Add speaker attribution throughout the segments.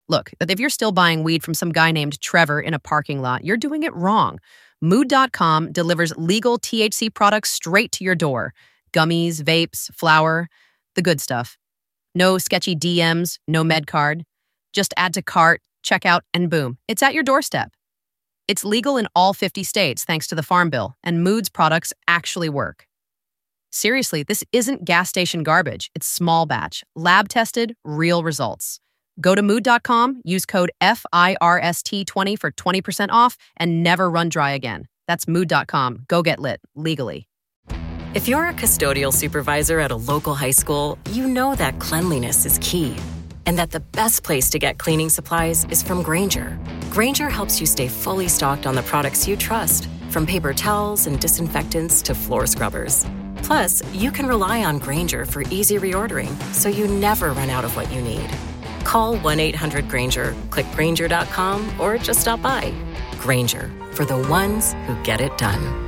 Speaker 1: Look, if you're still buying weed from some guy named Trevor in a parking lot, you're doing it wrong. Mood.com delivers legal THC products straight to your door. Gummies, vapes, flour, the good stuff. No sketchy DMs, no med card. Just add to cart, check out, and boom, it's at your doorstep. It's legal in all 50 states thanks to the Farm Bill, and Mood's products actually work. Seriously, this isn't gas station garbage. It's small batch, lab tested, real results. Go to mood.com, use code FIRST20 for 20% off, and never run dry again. That's mood.com. Go get lit, legally.
Speaker 2: If you're a custodial supervisor at a local high school, you know that cleanliness is key, and that the best place to get cleaning supplies is from Grainger. Grainger helps you stay fully stocked on the products you trust, from paper towels and disinfectants to floor scrubbers. Plus, you can rely on Grainger for easy reordering, so you never run out of what you need. Call 1-800-GRAINGER, click Grainger.com, or just stop by. Grainger, for the ones who get it done.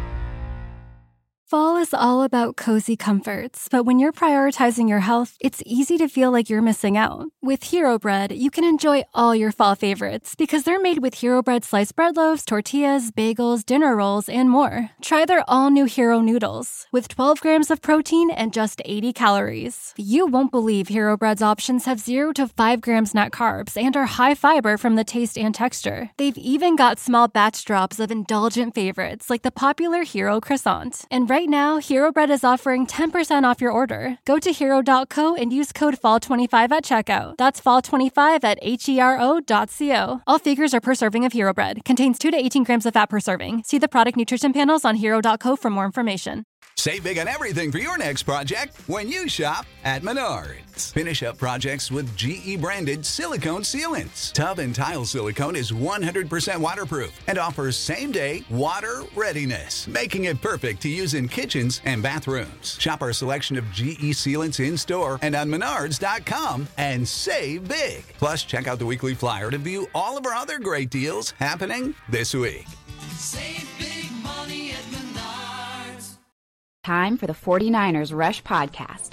Speaker 3: Fall is all about cozy comforts, but when you're prioritizing your health, it's easy to feel like you're missing out. With Hero Bread, you can enjoy all your fall favorites because they're made with Hero Bread sliced bread loaves, tortillas, bagels, dinner rolls, and more. Try their all-new Hero Noodles with 12 grams of protein and just 80 calories. You won't believe Hero Bread's options have 0 to 5 grams net carbs and are high fiber from the taste and texture. They've even got small batch drops of indulgent favorites like the popular Hero Croissant. And right now, Hero Bread is offering 10% off your order. Go to hero.co and use code FALL25 at checkout. That's FALL25 at HERO.co. All figures are per serving of Hero Bread. Contains 2 to 18 grams of fat per serving. See the product nutrition panels on hero.co for more information.
Speaker 4: Save big on everything for your next project when you shop at Menards. Finish up projects with GE-branded silicone sealants. Tub and tile silicone is 100% waterproof and offers same-day water readiness, making it perfect to use in kitchens and bathrooms. Shop our selection of GE sealants in-store and on Menards.com and save big. Plus, check out the weekly flyer to view all of our other great deals happening this week.
Speaker 5: Save big money at Menards.
Speaker 6: Time for the 49ers Rush Podcast.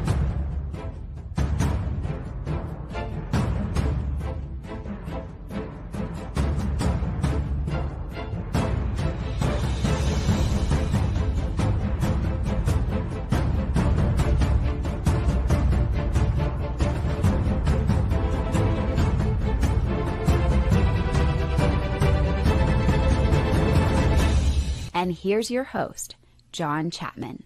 Speaker 6: And here's your host, John Chapman.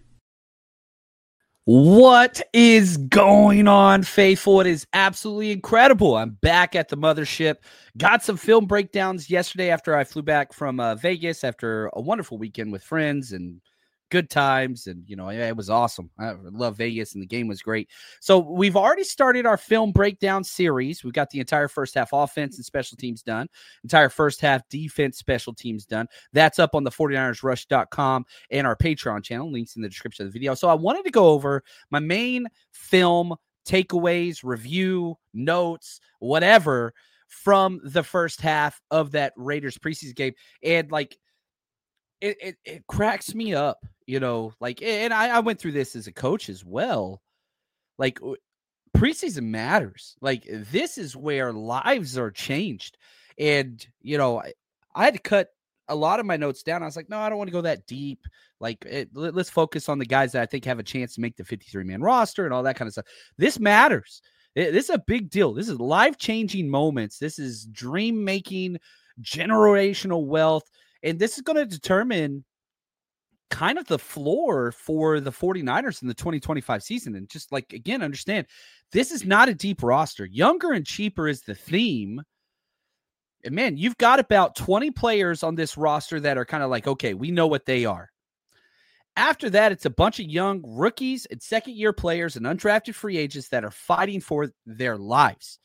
Speaker 7: What is going on, faithful? It is absolutely incredible. I'm back at the mothership. Got some film breakdowns yesterday after I flew back from Vegas after a wonderful weekend with friends and good times. And, you know, it was awesome. I love Vegas and the game was great. So we've already started our film breakdown series. We've got the entire first half offense and special teams done. Entire first half defense, special teams done. That's up on the 49ersrush.com and our Patreon channel. Links in the description of the video. So I wanted to go over my main film takeaways, review, notes, whatever from the first half of that Raiders preseason game. And like, it cracks me up, you know, like, and I went through this as a coach as well. Like, preseason matters. Like, this is where lives are changed. And, you know, I had to cut a lot of my notes down. I was like, no, I don't want to go that deep. Like, let's focus on the guys that I think have a chance to make the 53-man roster and all that kind of stuff. This matters. This is a big deal. This is life-changing moments. This is dream-making, generational wealth. And this is going to determine kind of the floor for the 49ers in the 2025 season. And just like, again, understand, this is not a deep roster. Younger and cheaper is the theme. And man, you've got about 20 players on this roster that are kind of like, okay, we know what they are. After that, it's a bunch of young rookies and second-year players and undrafted free agents that are fighting for their lives.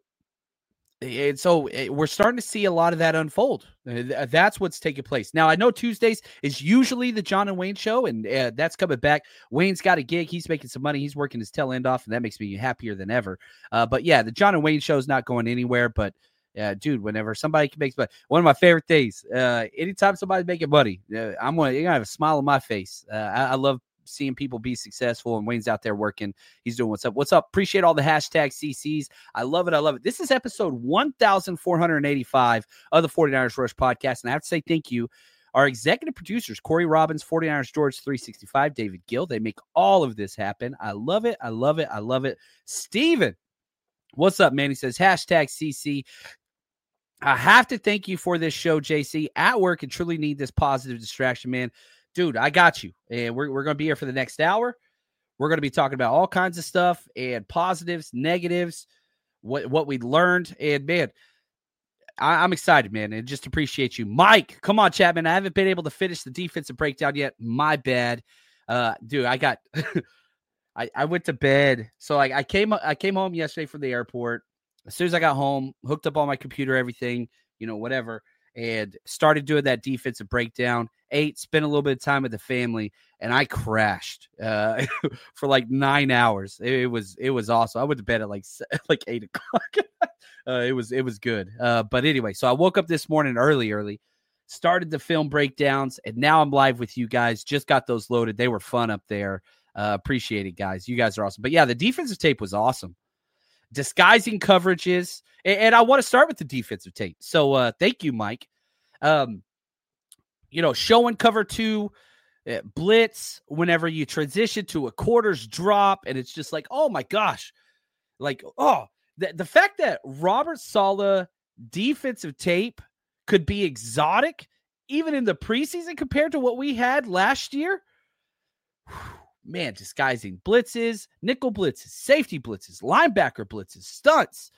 Speaker 7: And so we're starting to see a lot of that unfold. That's what's taking place. Now, I know Tuesdays is usually the John and Wayne show, and that's coming back. Wayne's got a gig. He's making some money. He's working his tail end off, and that makes me happier than ever. But, yeah, the John and Wayne show is not going anywhere. But, dude, whenever somebody can make money, one of my favorite days, anytime somebody's making money, you're going to have a smile on my face. I love seeing people be successful, and Wayne's out there working. He's doing what's up. What's up? Appreciate all the hashtag CCs. I love it. I love it. This is episode 1485 of the 49ers Rush podcast, and I have to say thank you. Our executive producers, Corey Robbins, 49ers George 365, David Gill. They make all of this happen. I love it. I love it. I love it. Steven, what's up, man? He says, hashtag CC. I have to thank you for this show, JC. At work and truly need this positive distraction, man. Dude, I got you. And we're going to be here for the next hour. We're going to be talking about all kinds of stuff and positives, negatives, what we learned. And, man, I'm excited, man, and just appreciate you. Mike, come on, Chapman. I haven't been able to finish the defensive breakdown yet. My bad. Dude, I got I went to bed. So I came home yesterday from the airport. As soon as I got home, hooked up on my computer, everything, whatever, and started doing that defensive breakdown. Spent a little bit of time with the family, and I crashed for like 9 hours. It was awesome. I went to bed at like 8 o'clock. It was good. But anyway, so I woke up this morning early, started the film breakdowns, and now I'm live with you guys. Just got those loaded. They were fun up there. Appreciate it, guys. You guys are awesome. But yeah, the defensive tape was awesome. Disguising coverages. And I want to start with the defensive tape. So thank you, Mike. Showing cover 2, blitz, whenever you transition to a quarters drop, and it's just like, oh my gosh. Like, the fact that Robert Saleh defensive tape could be exotic, even in the preseason compared to what we had last year. Man, disguising blitzes, nickel blitzes, safety blitzes, linebacker blitzes, stunts.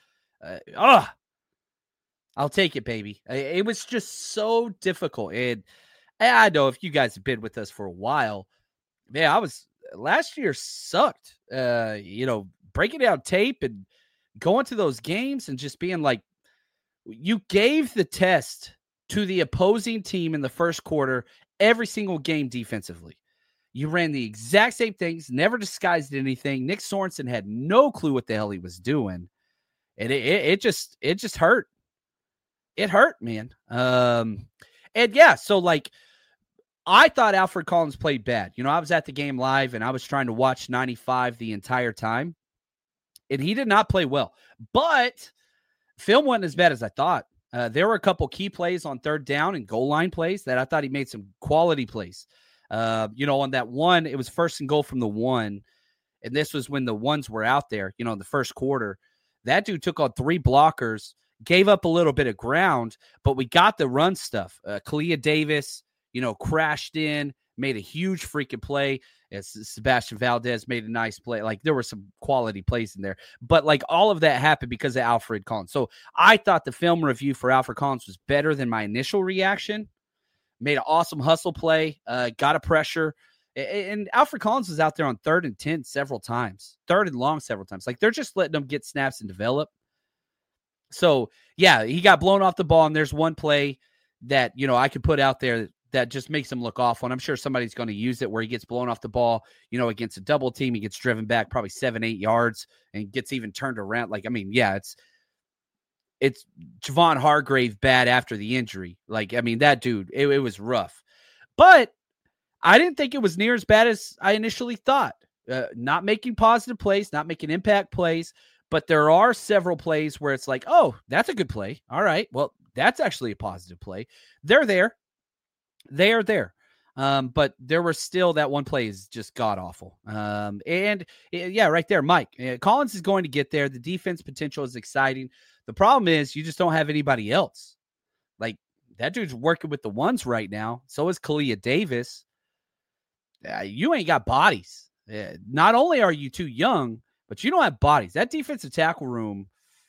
Speaker 7: I'll take it, baby. It was just so difficult. And I know if you guys have been with us for a while, man, last year sucked. Breaking down tape and going to those games and just being like, you gave the test to the opposing team in the first quarter every single game defensively. You ran the exact same things, never disguised anything. Nick Sorensen had no clue what the hell he was doing. And it just hurt. It hurt, man. And yeah, so like I thought Alfred Collins played bad. I was at the game live and I was trying to watch 95 the entire time. And he did not play well. But film wasn't as bad as I thought. There were a couple key plays on third down and goal line plays that I thought he made some quality plays. On that one, it was 1st and goal from the 1. And this was when the ones were out there, in the first quarter. That dude took on 3 blockers, gave up a little bit of ground, but we got the run stuff. Kalia Davis, crashed in, made a huge freaking play. As Sebastian Valdez made a nice play. Like, there were some quality plays in there. But, like, all of that happened because of Alfred Collins. So I thought the film review for Alfred Collins was better than my initial reaction. Made an awesome hustle play, got a pressure. And Alfred Collins was out there on 3rd and 10 several times, 3rd and long several times. Like, they're just letting them get snaps and develop. So, yeah, he got blown off the ball, and there's one play that, I could put out there that just makes him look awful. And I'm sure somebody's going to use it where he gets blown off the ball, against a double team. He gets driven back probably 7-8 yards and gets even turned around. Like, I mean, yeah, it's Javon Hargrave bad after the injury. Like, I mean, that dude, it was rough. But I didn't think it was near as bad as I initially thought. Not making positive plays, not making impact plays, but there are several plays where it's like, oh, that's a good play. All right, well, that's actually a positive play. They're there. They are there. But there was still that one play is just god-awful. And, yeah, right there, Mike. Collins is going to get there. The defense potential is exciting. The problem is you just don't have anybody else. Like, that dude's working with the ones right now. So is Kalia Davis. You ain't got bodies. Not only are you too young, but you don't have bodies. That defensive tackle room,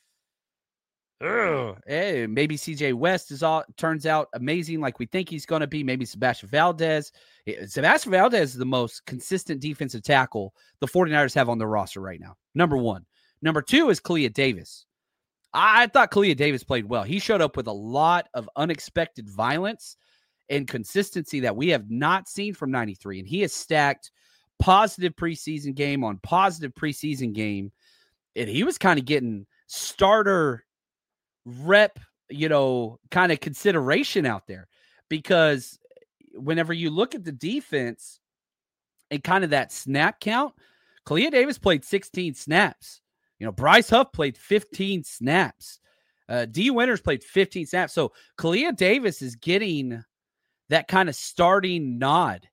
Speaker 7: maybe CJ West turns out amazing like we think he's going to be. Maybe Sebastian Valdez. Sebastian Valdez is the most consistent defensive tackle the 49ers have on their roster right now. Number 1. Number 2 is Kalia Davis. I thought Kalia Davis played well. He showed up with a lot of unexpected violence and consistency that we have not seen from 93. And he has stacked positive preseason game on positive preseason game. And he was kind of getting starter rep, kind of consideration out there. Because whenever you look at the defense and kind of that snap count, Kalia Davis played 16 snaps. Bryce Huff played 15 snaps. D. Winters played 15 snaps. So Kalia Davis is getting that kind of starting nod,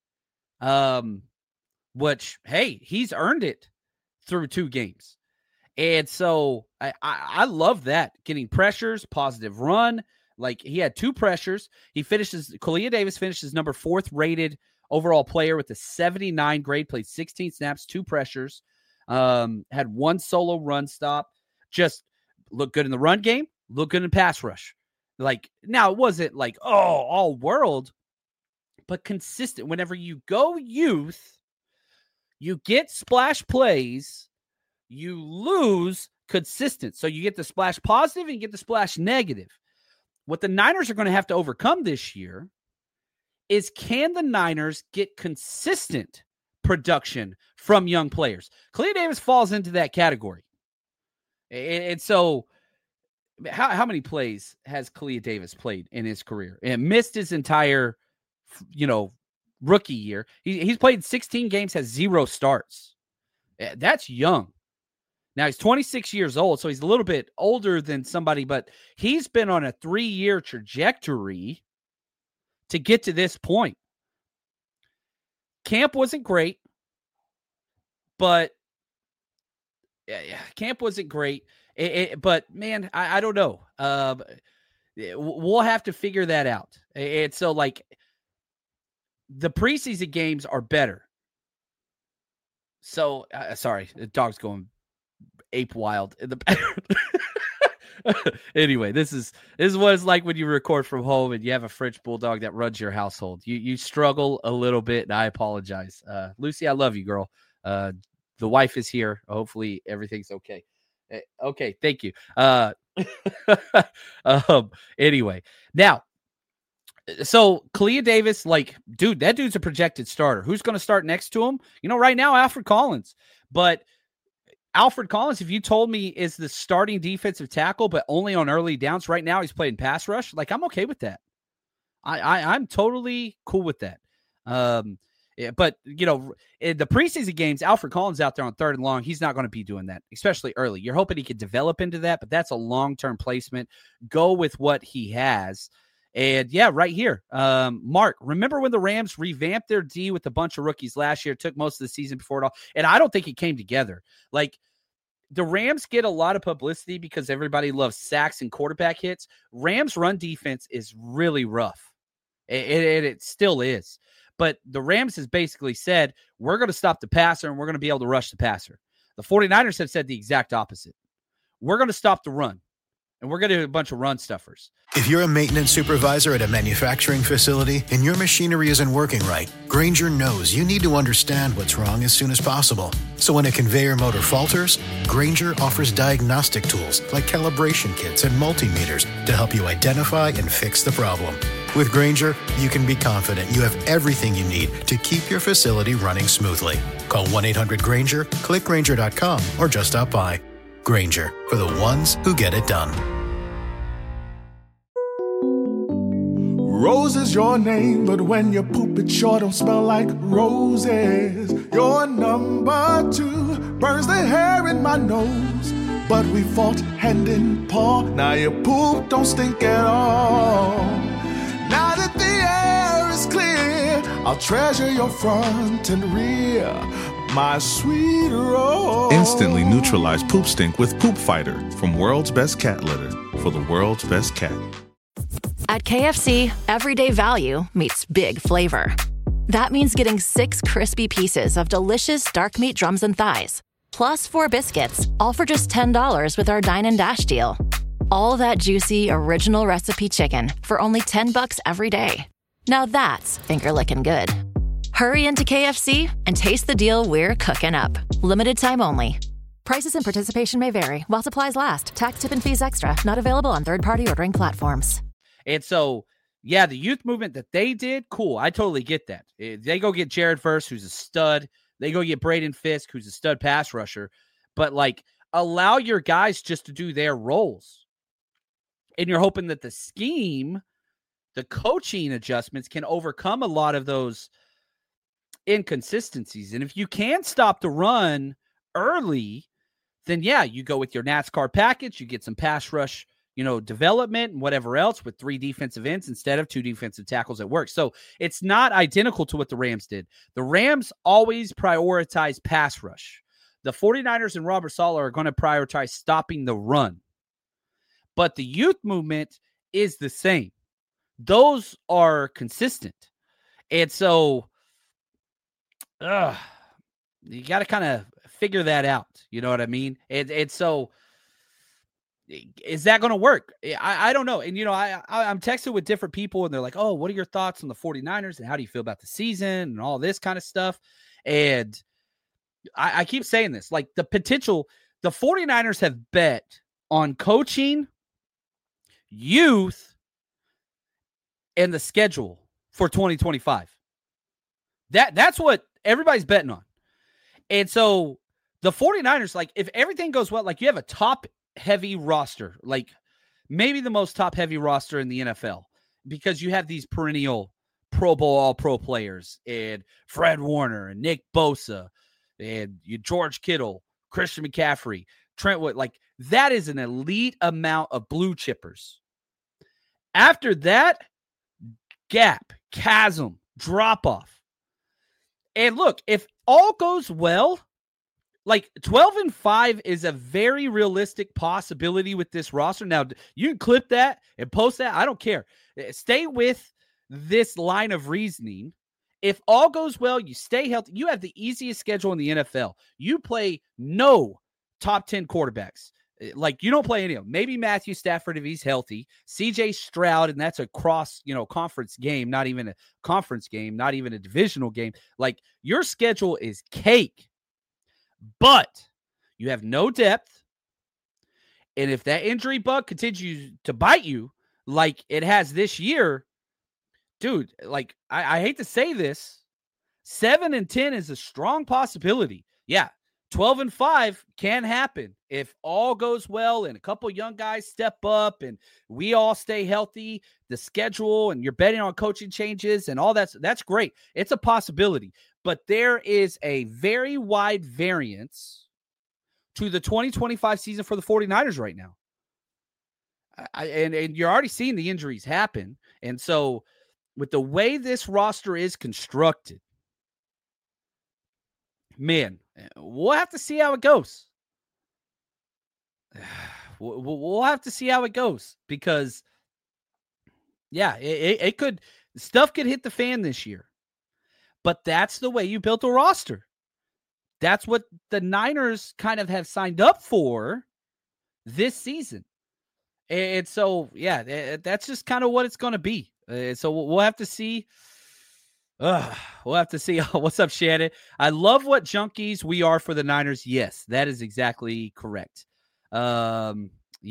Speaker 7: which, hey, he's earned it through 2 games. And so I love that. Getting pressures, positive run. Like, he had 2 pressures. Kalia Davis finishes number 4th rated overall player with a 79 grade, played 16 snaps, 2 pressures, had 1 solo run stop, just looked good in the run game, looked good in pass rush. Like, now it wasn't like, all world, but consistent. Whenever you go youth, you get splash plays, you lose consistent. So you get the splash positive and you get the splash negative. What the Niners are going to have to overcome this year is, can the Niners get consistent production from young players? Kalia Davis falls into that category. And so how many plays has Kalia Davis played in his career and missed his entire, rookie year? He's played 16 games, has 0 starts. That's young. Now, he's 26 years old, so he's a little bit older than somebody, but he's been on a 3-year trajectory to get to this point. Camp wasn't great, but but, man, I don't know. We'll have to figure that out. And so, like, the preseason games are better. So, sorry, the dog's going ape wild in the Anyway, this is what it's like when you record from home and you have a French bulldog that runs your household. You struggle a little bit, and I apologize. Lucy, I love you, girl. The wife is here. Hopefully everything's okay. Okay, thank you. Anyway, now, so Kalia Davis, like, dude, that dude's a projected starter. Who's going to start next to him? Right now, Alfred Collins. But Alfred Collins, if you told me is the starting defensive tackle, but only on early downs, right now he's playing pass rush, like, I'm okay with that. I'm totally cool with that. But, in the preseason games, Alfred Collins out there on 3rd and long, he's not going to be doing that, especially early. You're hoping he could develop into that, but that's a long-term placement. Go with what he has. And, yeah, right here, Mark, remember when the Rams revamped their D with a bunch of rookies last year, took most of the season before it all, and I don't think it came together. Like, the Rams get a lot of publicity because everybody loves sacks and quarterback hits. Rams' run defense is really rough. It still is. But the Rams has basically said, we're going to stop the passer and we're going to be able to rush the passer. The 49ers have said the exact opposite. We're going to stop the run, and we're going to do a bunch of run stuffers.
Speaker 8: If you're a maintenance supervisor at a manufacturing facility and your machinery isn't working right, Grainger knows you need to understand what's wrong as soon as possible. So when a conveyor motor falters, Grainger offers diagnostic tools like calibration kits and multimeters to help you identify and fix the problem. With Grainger, you can be confident you have everything you need to keep your facility running smoothly. Call 1-800-GRAINGER, click Grainger.com, or just stop by. Grainger, for the ones who get it done.
Speaker 9: Rose is your name, but when you poop it sure don't smell like roses. Your number 2 burns the hair in my nose, but we fought hand in paw. Now your poop don't stink at all. Now that the air is clear, I'll treasure your front and rear, my sweet Rose.
Speaker 10: Instantly neutralize poop stink with Poop Fighter from World's Best Cat Litter for the world's best cat.
Speaker 11: At KFC, everyday value meets big flavor. That means getting 6 crispy pieces of delicious dark meat drums and thighs, plus 4 biscuits, all for just $10 with our Dine and Dash deal. All that juicy, original recipe chicken for only $10 every day. Now that's finger-licking good. Hurry into KFC and taste the deal we're cooking up. Limited time only. Prices and participation may vary while supplies last. Tax, tip, and fees extra. Not available on third-party ordering platforms.
Speaker 7: And so, yeah, the youth movement that they did, cool. I totally get that. They go get Jared Verse, who's a stud. They go get Braden Fisk, who's a stud pass rusher. But, like, allow your guys just to do their roles. And you're hoping that the scheme, the coaching adjustments can overcome a lot of those inconsistencies. And if you can stop the run early, then yeah, you go with your NASCAR package, you get some pass rush, development and whatever else with 3 defensive ends instead of 2 defensive tackles at work. So it's not identical to what the Rams did. The Rams always prioritize pass rush. The 49ers and Robert Saleh are going to prioritize stopping the run. But the youth movement is the same. Those are consistent. And so you got to kind of figure that out. You know what I mean? And so is that going to work? I don't know. And, I'm texting with different people and they're like, oh, what are your thoughts on the 49ers and how do you feel about the season and all this kind of stuff? And I keep saying this, like the potential, the 49ers have bet on coaching, youth, and the schedule for 2025. That's what everybody's betting on. And so the 49ers, like if everything goes well, like you have a top heavy roster, like maybe the most top heavy roster in the NFL, because you have these perennial Pro Bowl All-Pro players and Fred Warner and Nick Bosa and George Kittle, Christian McCaffrey, Trentwood. Like that is an elite amount of blue chippers. After that, gap, chasm, drop off. And look, if all goes well, like 12-5 is a very realistic possibility with this roster. Now, you can clip that and post that. I don't care. Stay with this line of reasoning. If all goes well, you stay healthy. You have the easiest schedule in the NFL. You play no top 10 quarterbacks. Like, you don't play any of them. Maybe Matthew Stafford if he's healthy. CJ Stroud, and that's a conference game, not even a conference game, not even a divisional game. Like, your schedule is cake. But you have no depth. And if that injury bug continues to bite you like it has this year, dude, like I hate to say this, 7-10 is a strong possibility. Yeah, 12-5 can happen if all goes well and a couple young guys step up and we all stay healthy, the schedule, and you're betting on coaching changes and all that's great. It's a possibility. But there is a very wide variance to the 2025 season for the 49ers right now. And you're already seeing the injuries happen. And so with the way this roster is constructed, man, we'll have to see how it goes. We'll have to see how it goes because, yeah, it could – stuff could hit the fan this year. But that's the way you built a roster. That's what the Niners kind of have signed up for this season. And so, yeah, that's just kind of what it's going to be. So we'll have to see. We'll have to see. What's up, Shannon? I love what junkies we are for the Niners. Yes, that is exactly correct. Right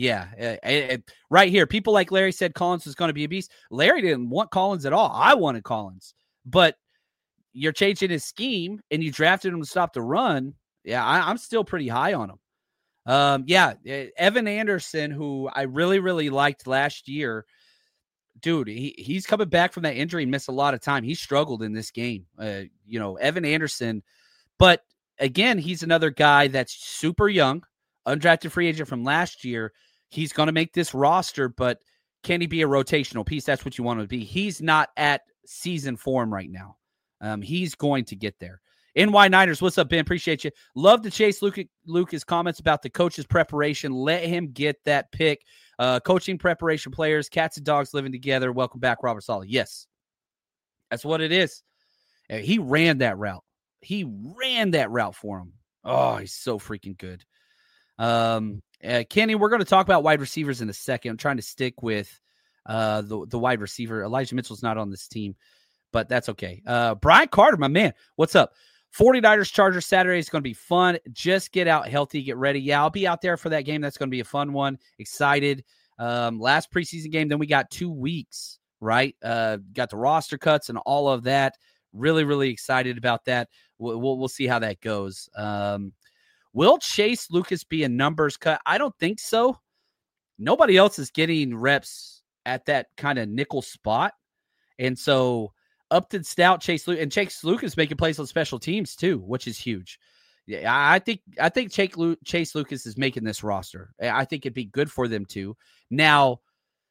Speaker 7: here, people like Larry said Collins was going to be a beast. Larry didn't want Collins at all. I wanted Collins. But you're changing his scheme and you drafted him to stop the run. Yeah, I'm still pretty high on him. Evan Anderson, who I really, really liked last year. Dude, he's coming back from that injury and missed a lot of time. He struggled in this game. Evan Anderson. But again, he's another guy that's super young, undrafted free agent from last year. He's going to make this roster, but can he be a rotational piece? That's what you want him to be. He's not at season form right now. He's going to get there. NY Niners, what's up, Ben? Appreciate you. Love to chase Lucas' comments about the coach's preparation. Let him get that pick. Coaching preparation players, cats and dogs living together. Welcome back, Robert Saleh. Yes, that's what it is. He ran that route. He ran that route for him. Oh, he's so freaking good. Kenny, we're going to talk about wide receivers in a second. I'm trying to stick with the wide receiver. Elijah Mitchell's not on this team, but that's okay. Brian Carter, my man, what's up? 49ers Chargers Saturday is going to be fun. Just get out healthy, get ready. Yeah, I'll be out there for that game. That's going to be a fun one. Excited. Last preseason game, then we got 2 weeks, right? Got the roster cuts and all of that. Really, really excited about that. We'll see how that goes. Will Chase Lucas be a numbers cut? I don't think so. Nobody else is getting reps at that kind of nickel spot. And so Upton, Stout, Chase Lucas making plays on special teams too, which is huge. Yeah, I think Chase Lucas is making this roster. I think it'd be good for them too. Now,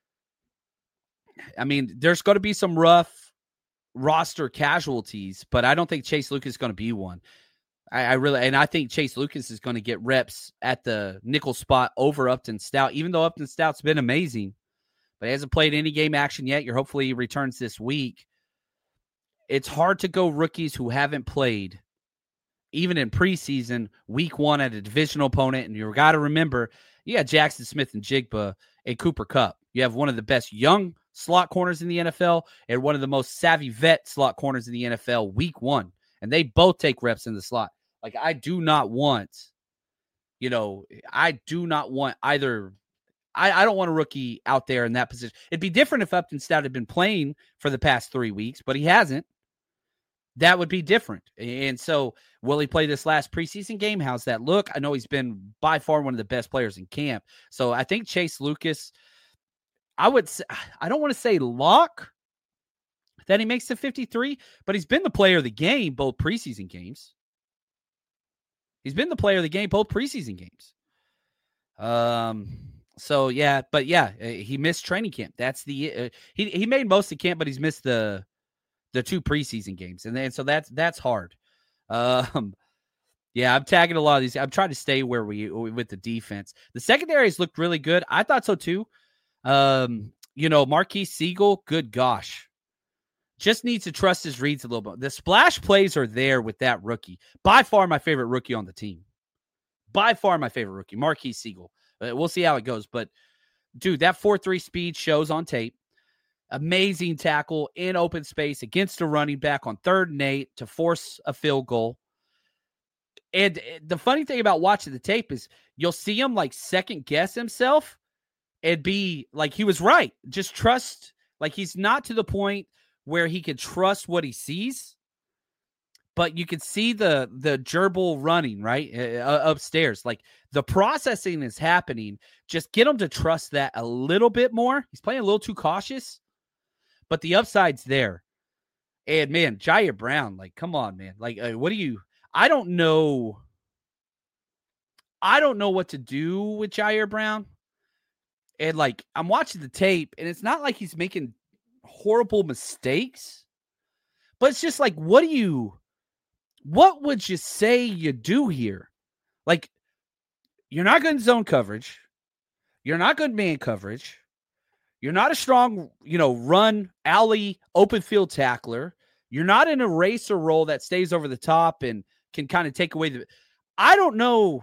Speaker 7: I mean, there's going to be some rough roster casualties, but I don't think Chase Lucas is going to be one. I think Chase Lucas is going to get reps at the nickel spot over Upton Stout, even though Upton Stout's been amazing, but he hasn't played any game action yet. Hopefully he returns this week. It's hard to go rookies who haven't played, even in preseason, week one at a divisional opponent. And you've got to remember, you got Jackson Smith and Jigba and Cooper Kupp. You have one of the best young slot corners in the NFL and one of the most savvy vet slot corners in the NFL week one. And they both take reps in the slot. Like, I do not want either. I don't want a rookie out there in that position. It'd be different if Upton Stout had been playing for the past 3 weeks, but he hasn't. That would be different. And so will he play this last preseason game? How's that look? I know he's been by far one of the best players in camp. So I think Chase Lucas, I don't want to say lock that he makes the 53, but he's been the player of the game both preseason games. He missed training camp. That's the he made most of camp, but he's missed the 2 preseason games, and so that's hard. I'm tagging a lot of these. I'm trying to stay with the defense. The secondaries looked really good. I thought so too. Marquise Siegel, good gosh. Just needs to trust his reads a little bit. The splash plays are there with that rookie. By far my favorite rookie on the team. Marquise Siegel. We'll see how it goes. But, dude, that 4.3 speed shows on tape. Amazing tackle in open space against a running back on 3rd and 8 to force a field goal. And the funny thing about watching the tape is you'll see him, like, second-guess himself and be like, he was right. Just trust. Like, he's not to the point where he can trust what he sees, but you can see the gerbil running right upstairs. Like, the processing is happening. Just get him to trust that a little bit more. He's playing a little too cautious, but the upside's there. And man, Jair Brown, like, come on, man. Like, I don't know what to do with Jair Brown. And like, I'm watching the tape and it's not like he's making horrible mistakes, but it's just like, what would you say you do here? Like, you're not good in zone coverage. You're not good man coverage. You're not a strong, run, alley, open field tackler. You're not in a racer role that stays over the top and can kind of take away I don't know.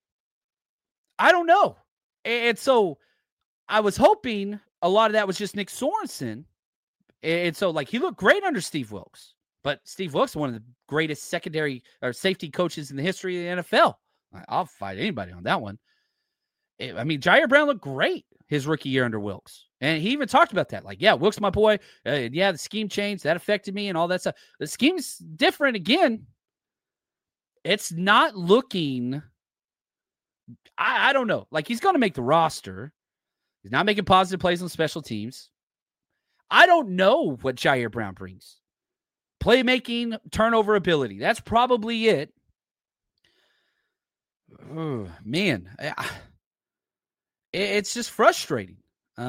Speaker 7: And so I was hoping a lot of that was just Nick Sorensen. And so, like, he looked great under Steve Wilks. But Steve Wilks is one of the greatest secondary or safety coaches in the history of the NFL. I'll fight anybody on that one. I mean, Jair Brown looked great his rookie year under Wilks. And he even talked about that. Like, yeah, Wilks, my boy. The scheme changed. That affected me and all that stuff. The scheme's different again. It's not looking, I don't know. Like, he's going to make the roster. He's not making positive plays on special teams. I don't know what Jair Brown brings. Playmaking, turnover ability. That's probably it. Oh, man. It's just frustrating.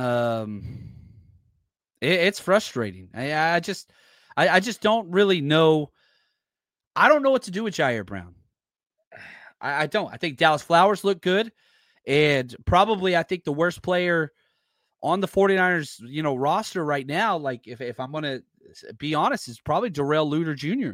Speaker 7: It's frustrating. I just don't really know. I don't know what to do with Jair Brown. I don't. I think Dallas Flowers looked good. And probably I think the worst player on the 49ers, roster right now, like if I'm going to be honest, is probably Darrell Luter Jr.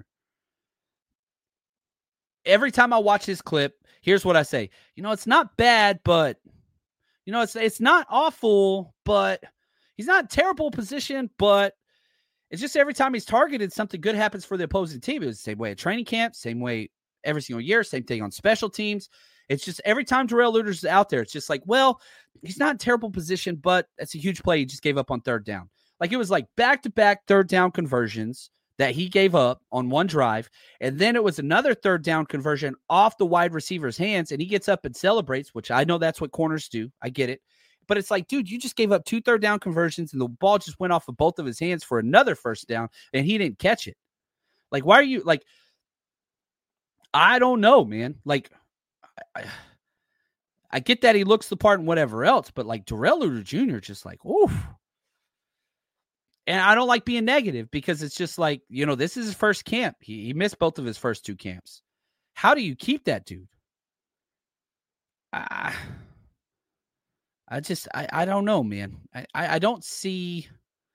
Speaker 7: Every time I watch his clip, here's what I say. It's not bad, but, it's not awful, but he's not in terrible position, but it's just every time he's targeted, something good happens for the opposing team. It was the same way at training camp, same way every single year, same thing on special teams. It's just every time Darrell Luter's out there, it's just like, well, he's not in terrible position, but that's a huge play he just gave up on 3rd down. Like, it was like back-to-back 3rd down conversions that he gave up on one drive, and then it was another 3rd down conversion off the wide receiver's hands, and he gets up and celebrates, which I know that's what corners do. I get it. But it's like, dude, you just gave up 2 third down conversions and the ball just went off of both of his hands for another first down and he didn't catch it. Like, why are you like, I don't know, man. Like, I get that he looks the part and whatever else, but like Darrell Luter Jr. just like, oof. And I don't like being negative because it's just like, this is his first camp. He missed both of his first 2 camps. How do you keep that dude? I don't know, man. I don't see.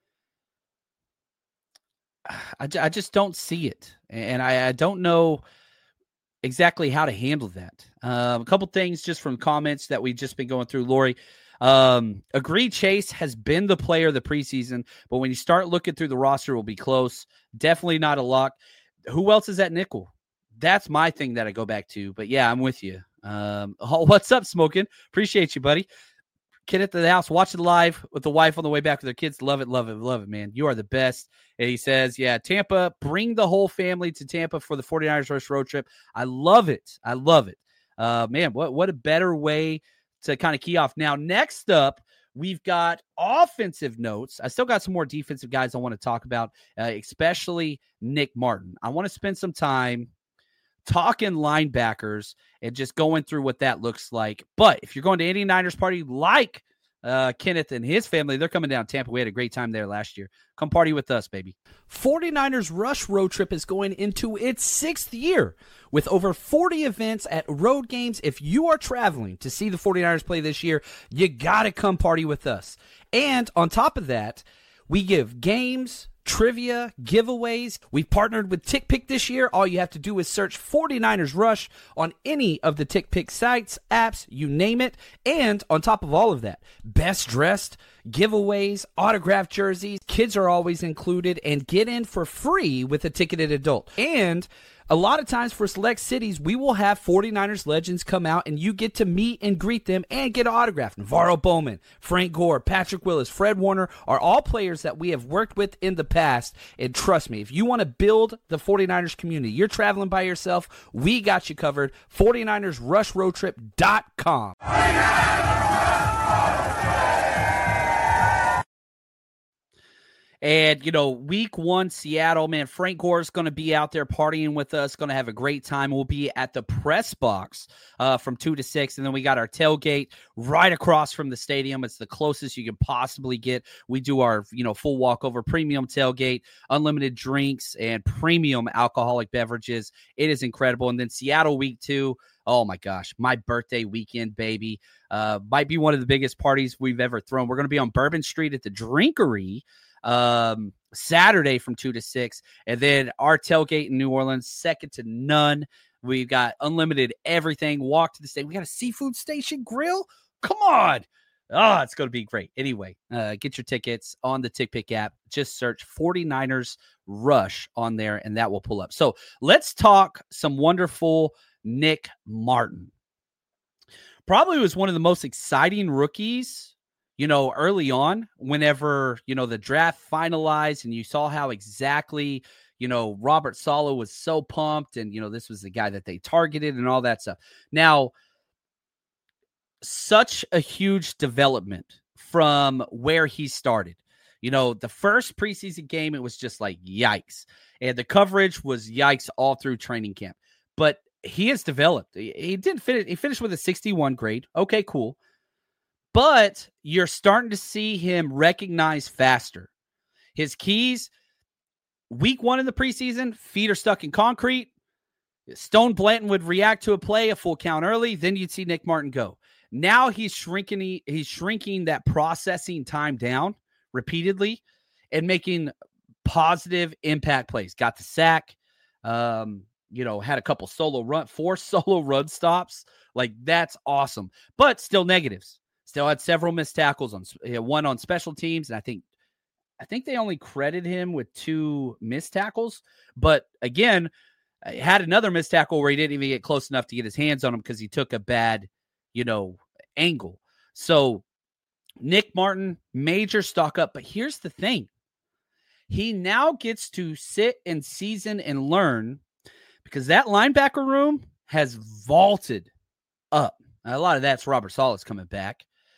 Speaker 7: I just don't see it. And I don't know exactly how to handle that. A couple things just from comments that we've just been going through. Lori, agree Chase has been the player of the preseason, but when you start looking through the roster, it will be close. Definitely not a lock. Who else is at nickel? That's my thing that I go back to. But yeah, I'm with you. What's up, Smoking? Appreciate you, buddy. Kid at the house, watch it live with the wife on the way back with their kids. Love it, man. You are the best. And he says, yeah, Tampa, bring the whole family to Tampa for the 49ers Rush road trip. I love it. Man, what a better way to kind of key off. Now, next up, we've got offensive notes. I still got some more defensive guys I want to talk about, especially Nick Martin. I want to spend some time talking linebackers and just going through what that looks like. But if you're going to any Niners party like Kenneth and his family, they're coming down Tampa. We had a great time there last year. Come party with us, baby. 49ers Rush road trip is going into its 6th year with over 40 events at road games. If you are traveling to see the 49ers play this year, you got to come party with us. And on top of that, we give games, trivia, giveaways. We've partnered with TickPick this year. All you have to do is search 49ers Rush on any of the TickPick sites, apps, you name it. And on top of all of that, best dressed, giveaways, autographed jerseys, kids are always included, and get in for free with a ticketed adult. And a lot of times for select cities, we will have 49ers legends come out and you get to meet and greet them and get an autograph. Navarro Bowman, Frank Gore, Patrick Willis, Fred Warner are all players that we have worked with in the past. And trust me, if you want to build the 49ers community, you're traveling by yourself, we got you covered. 49ersRushRoadTrip.com. And, week 1, Seattle, man, Frank Gore is going to be out there partying with us, going to have a great time. We'll be at the press box from 2 to 6. And then we got our tailgate right across from the stadium. It's the closest you can possibly get. We do our, full walkover premium tailgate, unlimited drinks, and premium alcoholic beverages. It is incredible. And then Seattle week 2. Oh, my gosh, my birthday weekend, baby. Might be one of the biggest parties we've ever thrown. We're going to be on Bourbon Street at the Drinkery Saturday from 2 to 6. And then our tailgate in New Orleans, second to none. We've got unlimited everything. Walk to the station. We got a seafood station grill. Come on. Oh, it's going to be great. Anyway, get your tickets on the TickPick app. Just search 49ers Rush on there, and that will pull up. So let's talk some wonderful Nick Martin. Probably was one of the most exciting rookies, early on, whenever, the draft finalized and you saw how exactly, Robert Saleh was so pumped and, this was the guy that they targeted and all that stuff. Now, such a huge development from where he started. The first preseason game, it was just like, yikes. And the coverage was yikes all through training camp. But he has developed. He didn't finish. He finished with a 61 grade. Okay, cool. But you're starting to see him recognize faster. His keys, week 1 in the preseason, feet are stuck in concrete. Stone Blanton would react to a play, a full count early. Then you'd see Nick Martin go. Now he's shrinking that processing time down repeatedly and making positive impact plays. Got the sack, had a couple 4 solo run stops. Like, that's awesome. But still negatives. Still had several missed tackles, one on special teams, and I think they only credited him with 2 missed tackles. But again, had another missed tackle where he didn't even get close enough to get his hands on him because he took a bad, angle. So Nick Martin, major stock up. But here's the thing. He now gets to sit and season and learn because that linebacker room has vaulted up. A lot of that's Robert Saleh coming back.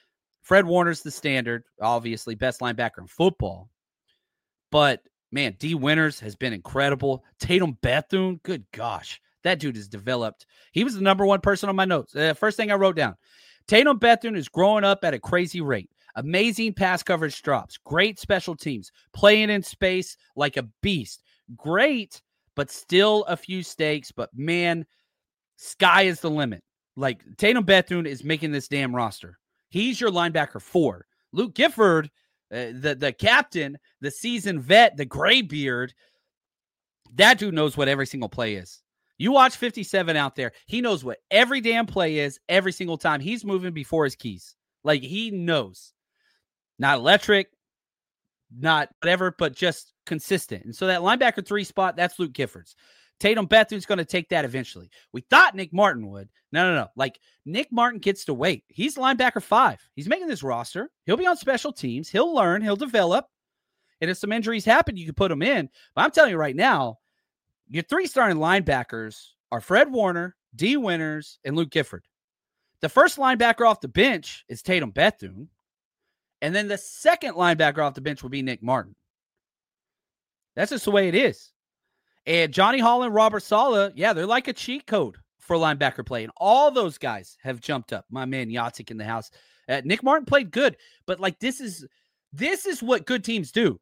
Speaker 7: Fred Warner's the standard, obviously, best linebacker in football. But, man, D. Winters has been incredible. Tatum Bethune, good gosh. That dude has developed. He was the number one person on my notes. First thing I wrote down. Tatum Bethune is growing up at a crazy rate. Amazing pass coverage drops. Great special teams. Playing in space like a beast. Great, but still a few stakes. But, man, sky is the limit. Like, Tatum Bethune is making this damn roster. He's your linebacker 4. Luke Gifford, the captain, the seasoned vet, the gray beard, that dude knows what every single play is. You watch 57 out there, he knows what every damn play is every single time. He's moving before his keys. Like, he knows. Not electric, not whatever, but just consistent. And so that linebacker 3 spot, that's Luke Gifford's. Tatum Bethune's going to take that eventually. We thought Nick Martin would. No. Like, Nick Martin gets to wait. He's linebacker 5. He's making this roster. He'll be on special teams. He'll learn. He'll develop. And if some injuries happen, you can put him in. But I'm telling you right now, your 3 starting linebackers are Fred Warner, D. Winters, and Luke Gifford. The first linebacker off the bench is Tatum Bethune. And then the second linebacker off the bench will be Nick Martin. That's just the way it is. And Johnny Holland, Robert Saleh, yeah, they're like a cheat code for linebacker play. And all those guys have jumped up. My man Yatsik in the house. Nick Martin played good, but like this is what good teams do.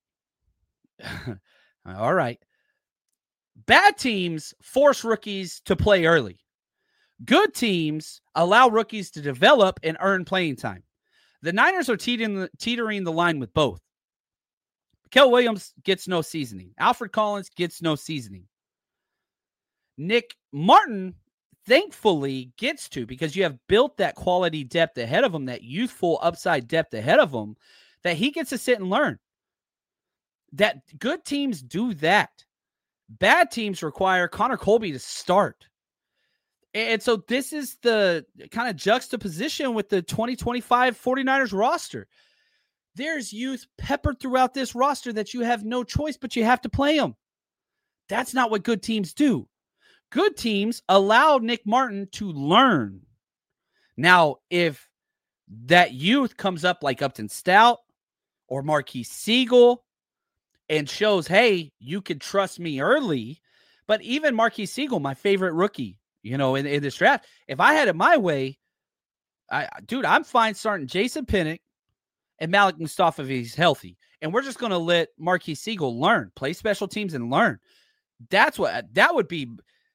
Speaker 7: All right. Bad teams force rookies to play early. Good teams allow rookies to develop and earn playing time. The Niners are teetering the line with both. Kel Williams gets no seasoning. Alfred Collins gets no seasoning. Nick Martin, thankfully, gets to, because you have built that quality depth ahead of him, that youthful upside depth ahead of him, that he gets to sit and learn. That good teams do that. Bad teams require Connor Colby to start. And so this is the kind of juxtaposition with the 2025 49ers roster. There's youth peppered throughout this roster that you have no choice, but you have to play them. That's not what good teams do. Good teams allow Nick Martin to learn. Now, if that youth comes up like Upton Stout or Marquise Siegel and shows, hey, you can trust me early, but even Marquise Siegel, my favorite rookie, in this draft, if I had it my way, I'm fine starting Jason Pinnock and Malik Mustafa if he's healthy. And we're just going to let Marquise Siegel learn, play special teams and learn. That would be.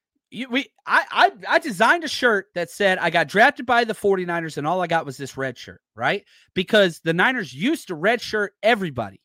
Speaker 7: I designed a shirt that said I got drafted by the 49ers and all I got was this red shirt, right? Because the Niners used to red shirt everybody.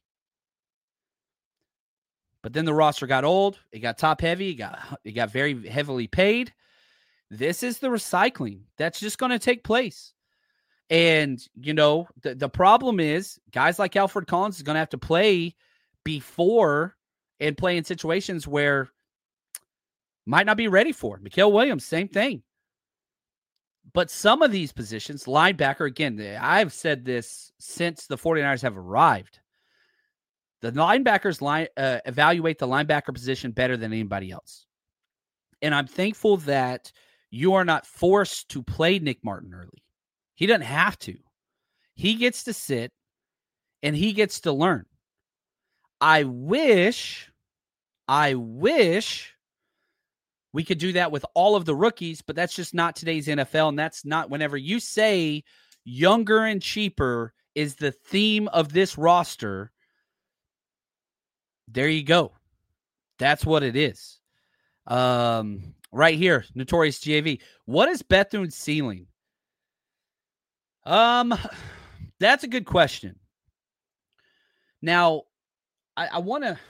Speaker 7: But then the roster got old. It got top heavy. It got very heavily paid. This is the recycling that's just going to take place. And, the problem is guys like Alfred Collins is going to have to play before and play in situations where might not be ready for. Mikael Williams, same thing. But some of these positions, linebacker, again, I've said this since the 49ers have arrived. The linebackers evaluate the linebacker position better than anybody else. And I'm thankful that you are not forced to play Nick Martin early. He doesn't have to. He gets to sit and he gets to learn. I wish we could do that with all of the rookies, but that's just not today's NFL. And that's not, whenever you say younger and cheaper is the theme of this roster, there you go. That's what it is. Right here, Notorious GAV. What is Bethune's ceiling? That's a good question. Now, I want to.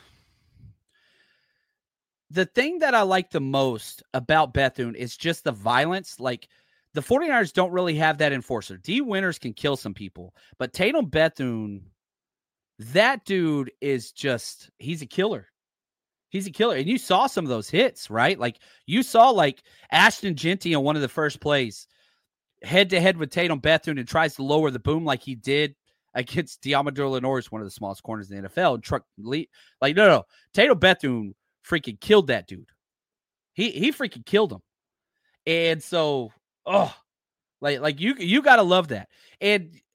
Speaker 7: The thing that I like the most about Bethune is just the violence. Like, the 49ers don't really have that enforcer. D. Winters can kill some people, but Tatum Bethune, that dude is just, he's a killer. He's a killer. And you saw some of those hits, right? Like, you saw, like, Ashton Genty on one of the first plays, head-to-head with Tatum Bethune, and tries to lower the boom like he did against Diamador Lenoir, one of the smallest corners in the NFL. And truck lead. Like, no. Tatum Bethune freaking killed that dude. He freaking killed him. And so, like you got to love that. And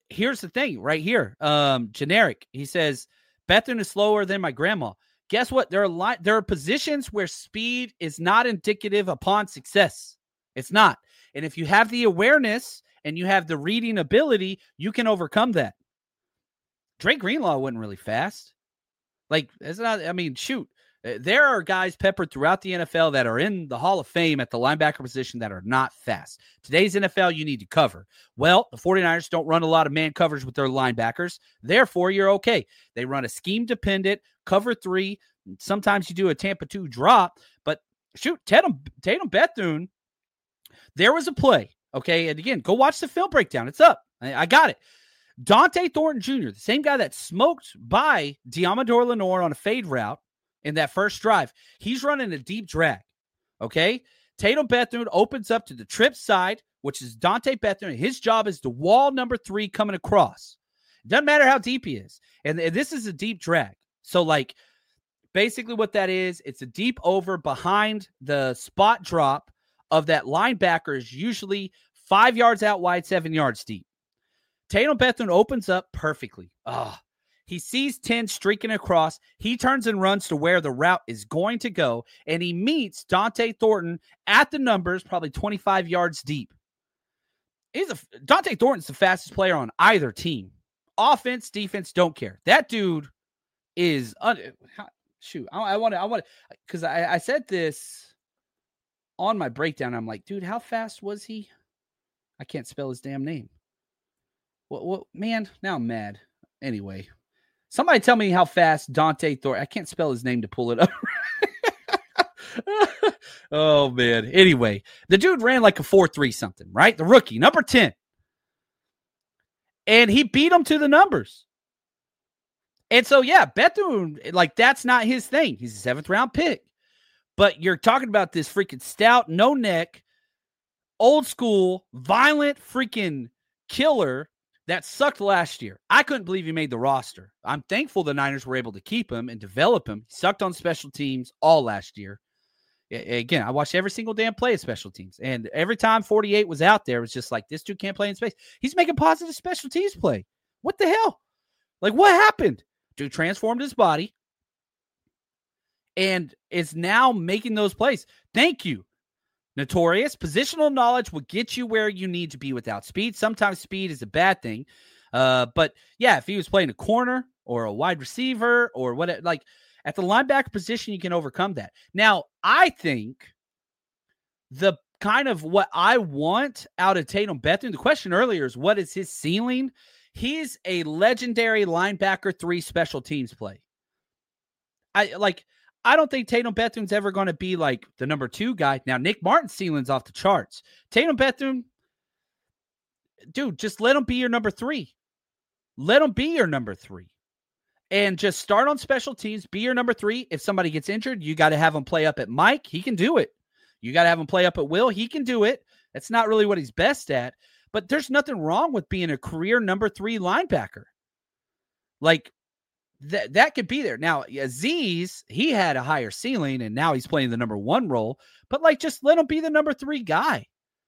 Speaker 7: here's the thing right here. Generic. He says, Bethune is slower than my grandma. Guess what? There are positions where speed is not indicative upon success. It's not. And if you have the awareness and you have the reading ability, you can overcome that. Drake Greenlaw wasn't really fast. Like, it's not, I mean, shoot. There are guys peppered throughout the NFL that are in the Hall of Fame at the linebacker position that are not fast. Today's NFL, you need to cover. Well, the 49ers don't run a lot of man coverage with their linebackers. Therefore, you're okay. They run a scheme-dependent cover 3. Sometimes you do a Tampa 2 drop. But, shoot, Tatum Bethune, there was a play, okay? And, again, go watch the film breakdown. It's up. I got it. Dante Thornton Jr., the same guy that smoked by Diamador Lenore on a fade route in that first drive, he's running a deep drag, okay? Tatum Bethune opens up to the trip side, which is Dante Bethune. His job is to wall number 3 coming across. It doesn't matter how deep he is. And this is a deep drag. So, like, basically what that is, it's a deep over behind the spot drop of that linebacker is usually 5 yards out wide, 7 yards deep. Tatum Bethune opens up perfectly. He sees 10 streaking across. He turns and runs to where the route is going to go, and he meets Dante Thornton at the numbers, probably 25 yards deep. Dante Thornton's the fastest player on either team. Offense, defense, don't care. That dude is shoot. I want to because I said this on my breakdown. I'm like, dude, how fast was he? I can't spell his damn name. What man? Now I'm mad. Anyway, somebody tell me how fast Dante Thornton. I can't spell his name to pull it up. Oh man. Anyway, the dude ran like a 4.3 something, right? The rookie, number 10. And he beat him to the numbers. And so, yeah, Bethune, like, that's not his thing. He's a 7th round pick. But you're talking about this freaking stout, no neck, old school, violent freaking killer that sucked last year. I couldn't believe he made the roster. I'm thankful the Niners were able to keep him and develop him. He sucked on special teams all last year. Again, I watched every single damn play of special teams. And every time 48 was out there, it was just like, this dude can't play in space. He's making positive special teams play. What the hell? Like, what happened? Dude transformed his body and is now making those plays. Thank you. Notorious. Positional knowledge will get you where you need to be without speed. Sometimes speed is a bad thing. But yeah, if he was playing a corner or a wide receiver or what, like at the linebacker position, you can overcome that. Now, I think the kind of what I want out of Tatum Bethune, the question earlier is what is his ceiling? He's a legendary linebacker 3 special teams play. I don't think Tatum Bethune's ever going to be like the number 2 guy. Now, Nick Martin's ceiling's off the charts. Tatum Bethune, dude, just let him be your number 3. Let him be your number 3. And just start on special teams, be your number 3. If somebody gets injured, you got to have him play up at Mike. He can do it. You got to have him play up at Will. He can do it. That's not really what he's best at. But there's nothing wrong with being a career number 3 linebacker. Like, that could be there. Now, Azeez, he had a higher ceiling, and now he's playing the number 1 role. But, like, just let him be the number 3 guy.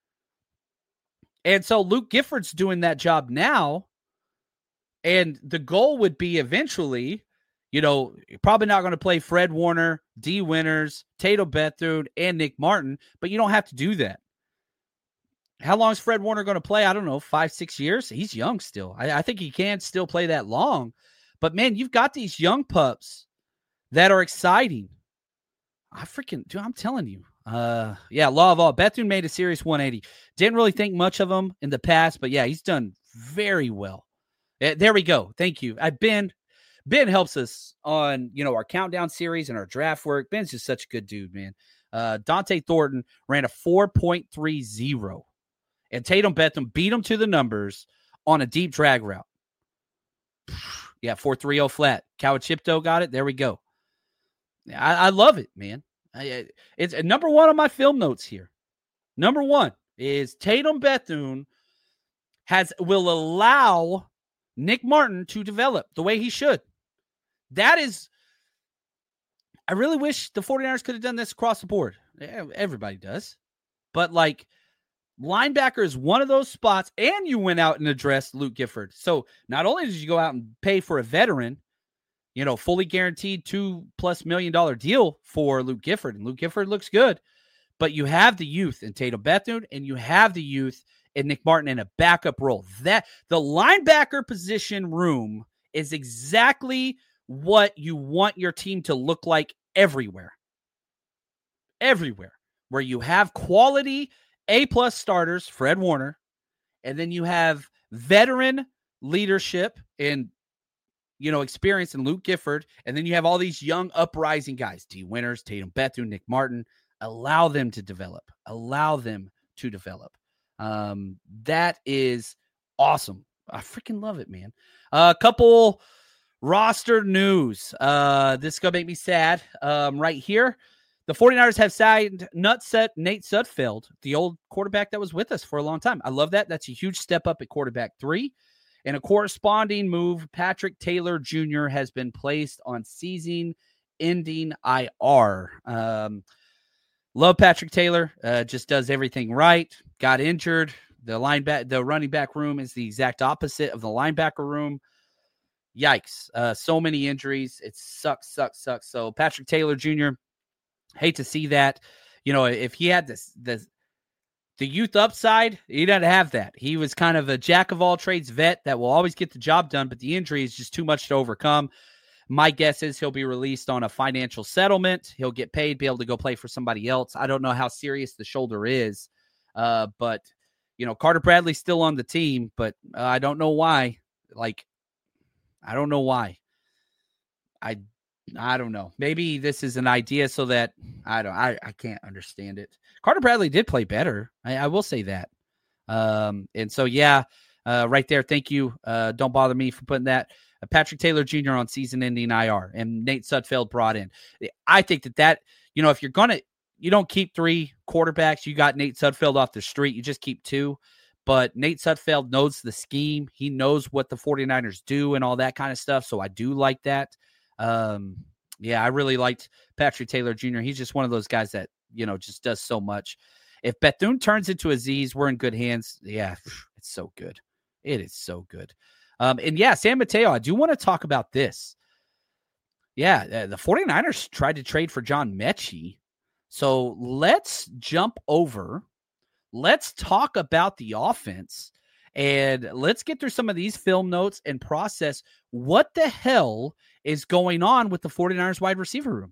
Speaker 7: And so Luke Gifford's doing that job now. And the goal would be eventually, you know, you're probably not going to play Fred Warner, D. Winters, Tatum Bethune, and Nick Martin, but you don't have to do that. How long is Fred Warner going to play? I don't know, 5-6 years? He's young still. I think he can still play that long. But, man, you've got these young pups that are exciting. Dude, I'm telling you. Yeah, Law of All. Bethune made a serious 180. Didn't really think much of him in the past, but, yeah, he's done very well. There we go. Thank you. Ben helps us on, you know, our countdown series and our draft work. Ben's just such a good dude, man. Dante Thornton ran a 4.30. And Tatum Bethune beat him to the numbers on a deep drag route. Yeah, 4.30 flat. Kawachipto got it. There we go. I love it, man. It's number 1 on my film notes here. Number 1 is Tatum Bethune will allow Nick Martin to develop the way he should. That is, I really wish the 49ers could have done this across the board. Everybody does. But, like, linebacker is one of those spots, and you went out and addressed Luke Gifford. So not only did you go out and pay for a veteran, fully guaranteed $2+ million deal for Luke Gifford, and Luke Gifford looks good, but you have the youth in Tatum Bethune, and you have the youth in Nick Martin in a backup role. That the linebacker position room is exactly what you want your team to look like everywhere. Everywhere. Where you have quality A+ starters, Fred Warner, and then you have veteran leadership and experience in Luke Gifford, and then you have all these young uprising guys, D. Winters, Tatum Bethune, Nick Martin. Allow them to develop. That is awesome. I freaking love it, man. A couple roster news. This is going to make me sad right here. The 49ers have signed Nate Sudfeld, the old quarterback that was with us for a long time. I love that. That's a huge step up at quarterback 3. And a corresponding move, Patrick Taylor Jr. has been placed on season-ending IR. Love Patrick Taylor. Just does everything right. Got injured. The running back room is the exact opposite of the linebacker room. Yikes. So many injuries. It sucks. So Patrick Taylor Jr., hate to see that. If he had the youth upside, he doesn't have that. He was kind of a jack of all trades vet that will always get the job done, but the injury is just too much to overcome. My guess is he'll be released on a financial settlement. He'll get paid, be able to go play for somebody else. I don't know how serious the shoulder is, but Carter Bradley's still on the team, but I don't know why. I don't know why. I don't know. Maybe this is an idea so that I can't understand it. Carter Bradley did play better. I will say that. And so, right there. Thank you. Don't bother me for putting that. Patrick Taylor Jr. on season-ending IR and Nate Sudfeld brought in. I think that if you're going to, you don't keep 3 quarterbacks. You got Nate Sudfeld off the street. You just keep 2. But Nate Sudfeld knows the scheme. He knows what the 49ers do and all that kind of stuff. So I do like that. I really liked Patrick Taylor Jr. He's just one of those guys that, just does so much. If Bethune turns into Azeez, we're in good hands. Yeah, it's so good. It is so good. San Mateo, I do want to talk about this. Yeah, the 49ers tried to trade for John Mechie. So let's jump over. Let's talk about the offense. And let's get through some of these film notes and process what the hell is going on with the 49ers wide receiver room.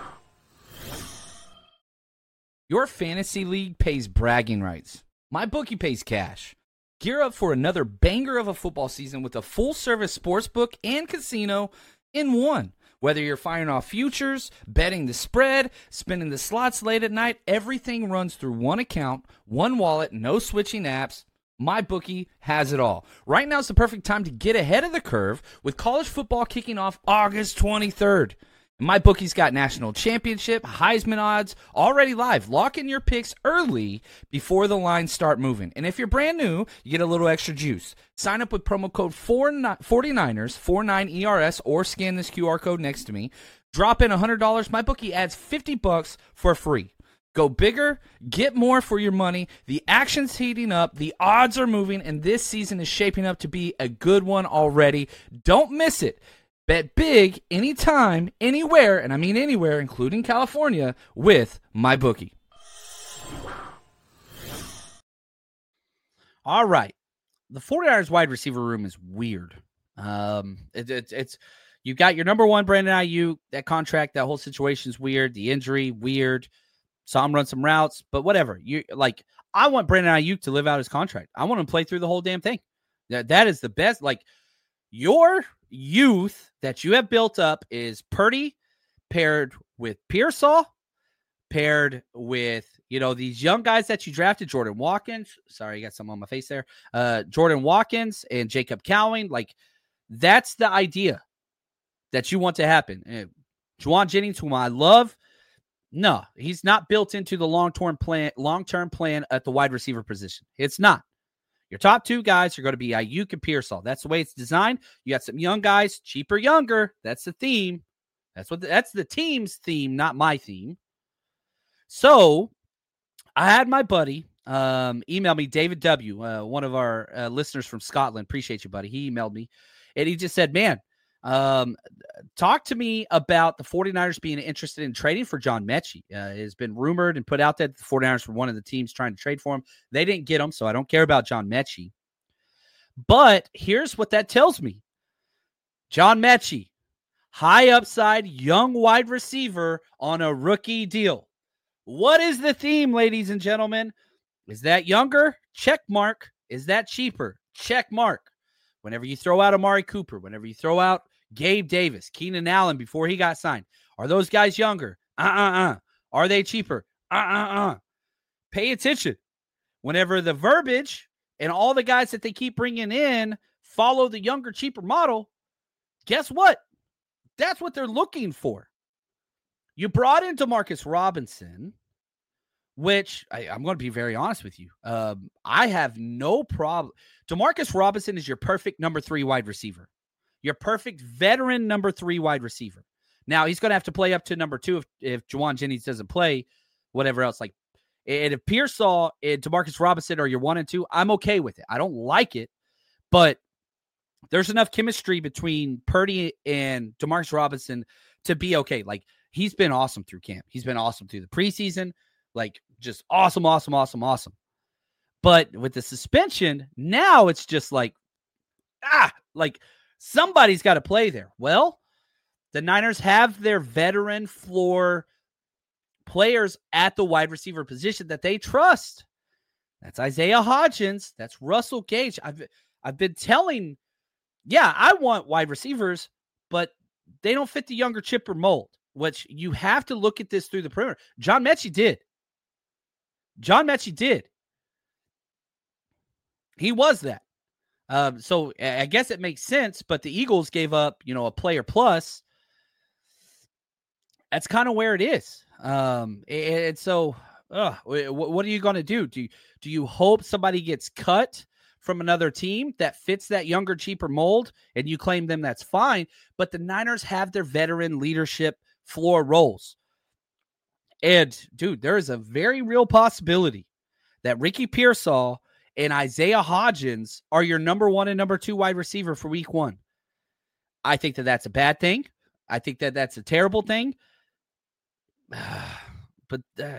Speaker 7: Your fantasy league pays bragging rights. MyBookie pays cash. Gear up for another banger of a football season with a full-service sportsbook and casino in one. Whether you're firing off futures, betting the spread, spinning the slots late at night, everything runs through one account, one wallet, no switching apps. MyBookie has it all. Right now is the perfect time to get ahead of the curve with college football kicking off August 23rd. MyBookie's got national championship, Heisman odds already live. Lock in your picks early before the lines start moving. And if you're brand new, you get a little extra juice. Sign up with promo code 49ers, 49ERS, or scan this QR code next to me. Drop in $100. MyBookie adds $50 for free. Go bigger, get more for your money. The action's heating up, the odds are moving, and this season is shaping up to be a good one already. Don't miss it. Bet big, anytime, anywhere, and I mean anywhere, including California, with MyBookie. All right. The 49ers wide receiver room is weird. It's you got your number one, Brandon Aiyuk. That contract, that whole situation is weird. The injury, weird. Saw him run some routes, but whatever. I want Brandon Aiyuk to live out his contract. I want him to play through the whole damn thing. That is the best. Your youth that you have built up is Purdy paired with Pearsall, paired with, these young guys that you drafted, Jordan Watkins. Sorry, I got some on my face there. Jordan Watkins and Jacob Cowing. That's the idea that you want to happen. Juwan Jennings, whom I love, no, he's not built into the long-term plan at the wide receiver position. It's not. Your top 2 guys are going to be Aiyuk and Pearsall. That's the way it's designed. You got some young guys, cheaper, younger. That's the theme. That's the team's theme, not my theme. So I had my buddy emailed me, David W., one of our listeners from Scotland. Appreciate you, buddy. He emailed me, and he just said, man, talk to me about the 49ers being interested in trading for John Mechie. It has been rumored and put out that the 49ers were one of the teams trying to trade for him. They didn't get him, so I don't care about John Mechie. But here's what that tells me. John Mechie, high upside, young wide receiver on a rookie deal. What is the theme, ladies and gentlemen? Is that younger? Check mark. Is that cheaper? Check mark. Whenever you throw out Amari Cooper, whenever you throw out Gabe Davis, Keenan Allen before he got signed, are those guys younger? Are they cheaper? Pay attention. Whenever the verbiage and all the guys that they keep bringing in follow the younger, cheaper model, guess what? That's what they're looking for. You brought in Demarcus Robinson, which I'm going to be very honest with you. I have no problem. Demarcus Robinson is your perfect number 3 wide receiver. Your perfect veteran number 3 wide receiver. Now, he's going to have to play up to number 2 if Jauan Jennings doesn't play, whatever else. Like, and if Pearsall and Demarcus Robinson are your 1 and 2, I'm okay with it. I don't like it, but there's enough chemistry between Purdy and Demarcus Robinson to be okay. Like, he's been awesome through camp. He's been awesome through the preseason. Like, just awesome. But with the suspension, now it's just like somebody's got to play there. Well, the Niners have their veteran floor players at the wide receiver position that they trust. That's Isaiah Hodgins. That's Russell Gage. I've been telling, I want wide receivers, but they don't fit the younger chipper mold, which you have to look at this through the perimeter. John Mechie did. He was that. So I guess it makes sense, but the Eagles gave up, a player plus. That's kind of where it is. And so what are you going to do? Do you hope somebody gets cut from another team that fits that younger, cheaper mold and you claim them? That's fine. But the Niners have their veteran leadership floor roles. And dude, there is a very real possibility that Ricky Pearsall and Isaiah Hodgins are your number 1 and number 2 wide receiver for week 1. I think that that's a bad thing. I think that that's a terrible thing. But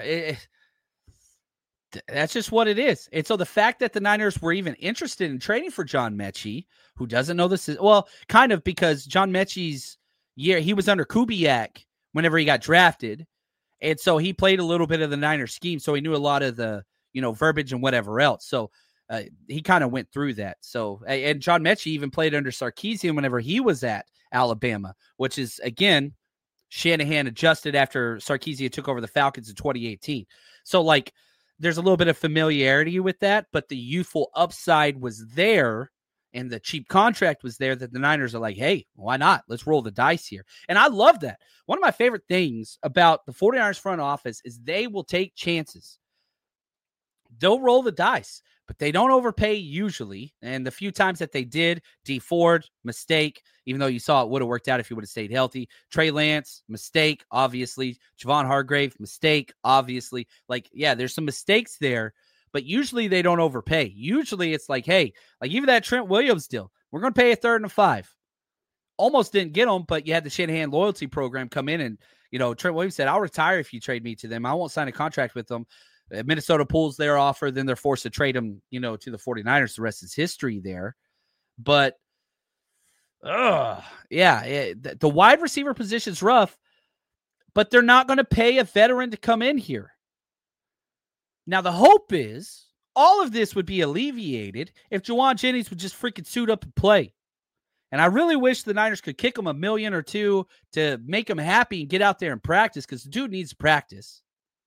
Speaker 7: that's just what it is. And so the fact that the Niners were even interested in trading for John Mechie, who doesn't know this is, well, kind of, because John Mechie's year, he was under Kubiak whenever he got drafted. And so he played a little bit of the Niners scheme. So he knew a lot of the, verbiage and whatever else. So he kind of went through that. So, and John Mechie even played under Sarkisian whenever he was at Alabama, which is, again, Shanahan adjusted after Sarkisian took over the Falcons in 2018. So, like, there's a little bit of familiarity with that, but the youthful upside was there and the cheap contract was there that the Niners are like, hey, why not? Let's roll the dice here. And I love that. One of my favorite things about the 49ers front office is they will take chances. They'll roll the dice, but they don't overpay usually. And the few times that they did, Dee Ford, mistake, even though you saw it would have worked out if he would have stayed healthy. Trey Lance, mistake, obviously. Javon Hargrave, mistake, obviously. Like, yeah, there's some mistakes there, but usually they don't overpay. Usually it's like, hey, like even that Trent Williams deal, we're going to pay a 3rd and a 5. Almost didn't get him, but you had the Shanahan loyalty program come in and, Trent Williams said, I'll retire if you trade me to them. I won't sign a contract with them. Minnesota pulls their offer, then they're forced to trade him, to the 49ers. The rest is history there. But, the wide receiver position's rough, but they're not going to pay a veteran to come in here. Now, the hope is all of this would be alleviated if Jauan Jennings would just freaking suit up and play. And I really wish the Niners could kick him $1 million or $2 million to make him happy and get out there and practice, because the dude needs practice.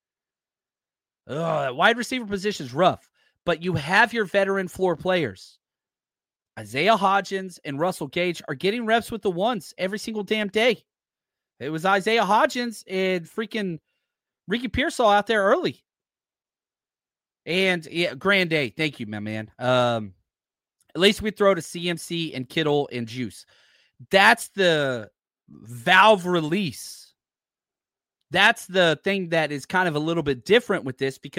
Speaker 7: That wide receiver position is rough, but you have your veteran floor players. Isaiah Hodgins and Russell Gage are getting reps with the ones every single damn day. It was Isaiah Hodgins and freaking Ricky Pearsall out there early. And yeah, grand day. Thank you, my man. At least we throw to CMC and Kittle and Juice. That's the valve release. That's the thing that is kind of a little bit different with this, because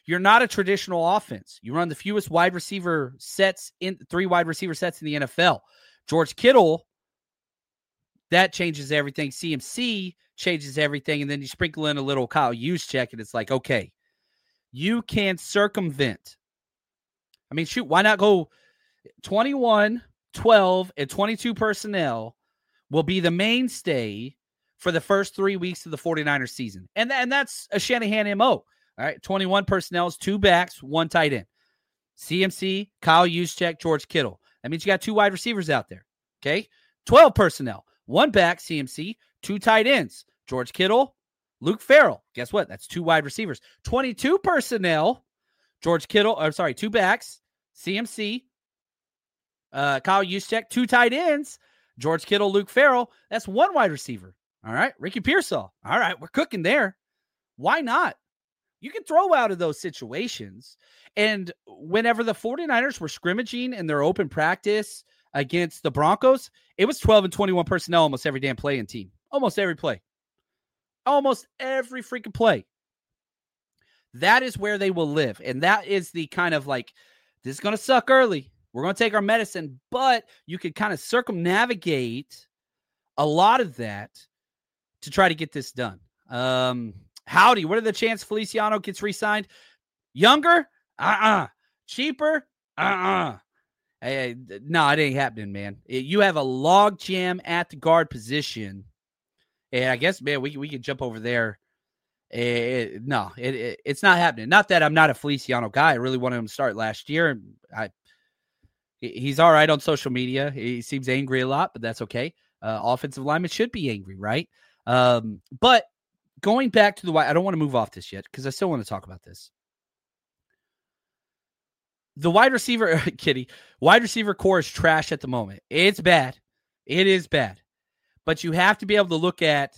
Speaker 7: You're not a traditional offense. You run the fewest wide receiver sets in 3 wide receiver sets in the NFL. George Kittle, that changes everything. CMC changes everything. And then you sprinkle in a little Kyle Juszczyk, and it's like, okay, you can circumvent. I mean, shoot, why not go 21, 12, and 22 personnel will be the mainstay for the first 3 weeks of the 49ers season. And that's a Shanahan MO. All right, 21 personnel is 2 backs, 1 tight end. CMC, Kyle Juszczyk, George Kittle. That means you got 2 wide receivers out there. Okay, 12 personnel, 1 back, CMC, 2 tight ends, George Kittle, Luke Farrell. Guess what? That's 2 wide receivers. 22 personnel, George Kittle. 2 backs, CMC, Kyle Juszczyk, 2 tight ends, George Kittle, Luke Farrell. That's 1 wide receiver. All right, Ricky Pearsall. All right, we're cooking there. Why not? You can throw out of those situations. And whenever the 49ers were scrimmaging in their open practice against the Broncos, it was 12 and 21 personnel almost every damn play in team. Almost every play. Almost every freaking play. That is where they will live. And that is the kind of like, this is going to suck early. We're going to take our medicine, but you could kind of circumnavigate a lot of that to try to get this done. Howdy, what are the chances Feliciano gets re-signed? Younger? Cheaper? No, it ain't happening, man. You have a log jam at the guard position. And I guess, man, we can jump over there. It's not happening. Not that I'm not a Feliciano guy. I really wanted him to start last year. He's all right on social media. He seems angry a lot, but that's okay. Offensive linemen should be angry, right? But going back to I don't want to move off this yet because I still want to talk about this. The wide receiver, wide receiver core is trash at the moment. It's bad. It is bad. But you have to be able to look at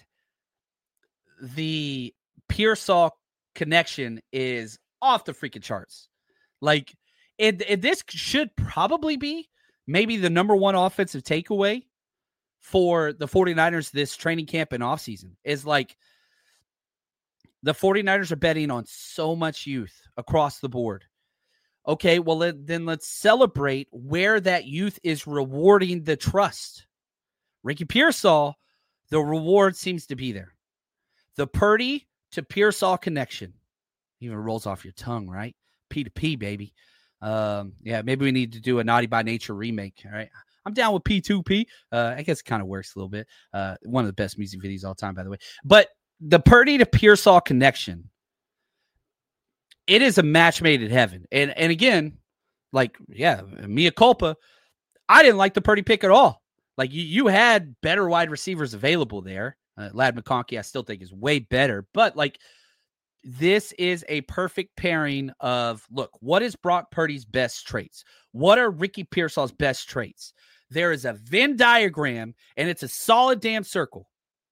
Speaker 7: the Pearsall connection is off the freaking charts. Like, this should probably be maybe the number 1 offensive takeaway for the 49ers this training camp and offseason is like the 49ers are betting on so much youth across the board. Okay, well, then let's celebrate where that youth is rewarding the trust. Ricky Pearsall, the reward seems to be there. The Purdy to Pearsall connection. Even rolls off your tongue, right? P to P, baby. Maybe we need to do a Naughty by Nature remake, all right? I'm down with P2P. I guess it kind of works a little bit. One of the best music videos all time, by the way. But the Purdy to Pearsall connection, it is a match made in heaven. And again, like, mea culpa, I didn't like the Purdy pick at all. Like, you had better wide receivers available there. Ladd McConkey, I still think, is way better. But, like, this is a perfect pairing of, look, what is Brock Purdy's best traits? What are Ricky Pearsall's best traits? There is a Venn diagram, and it's a solid damn circle.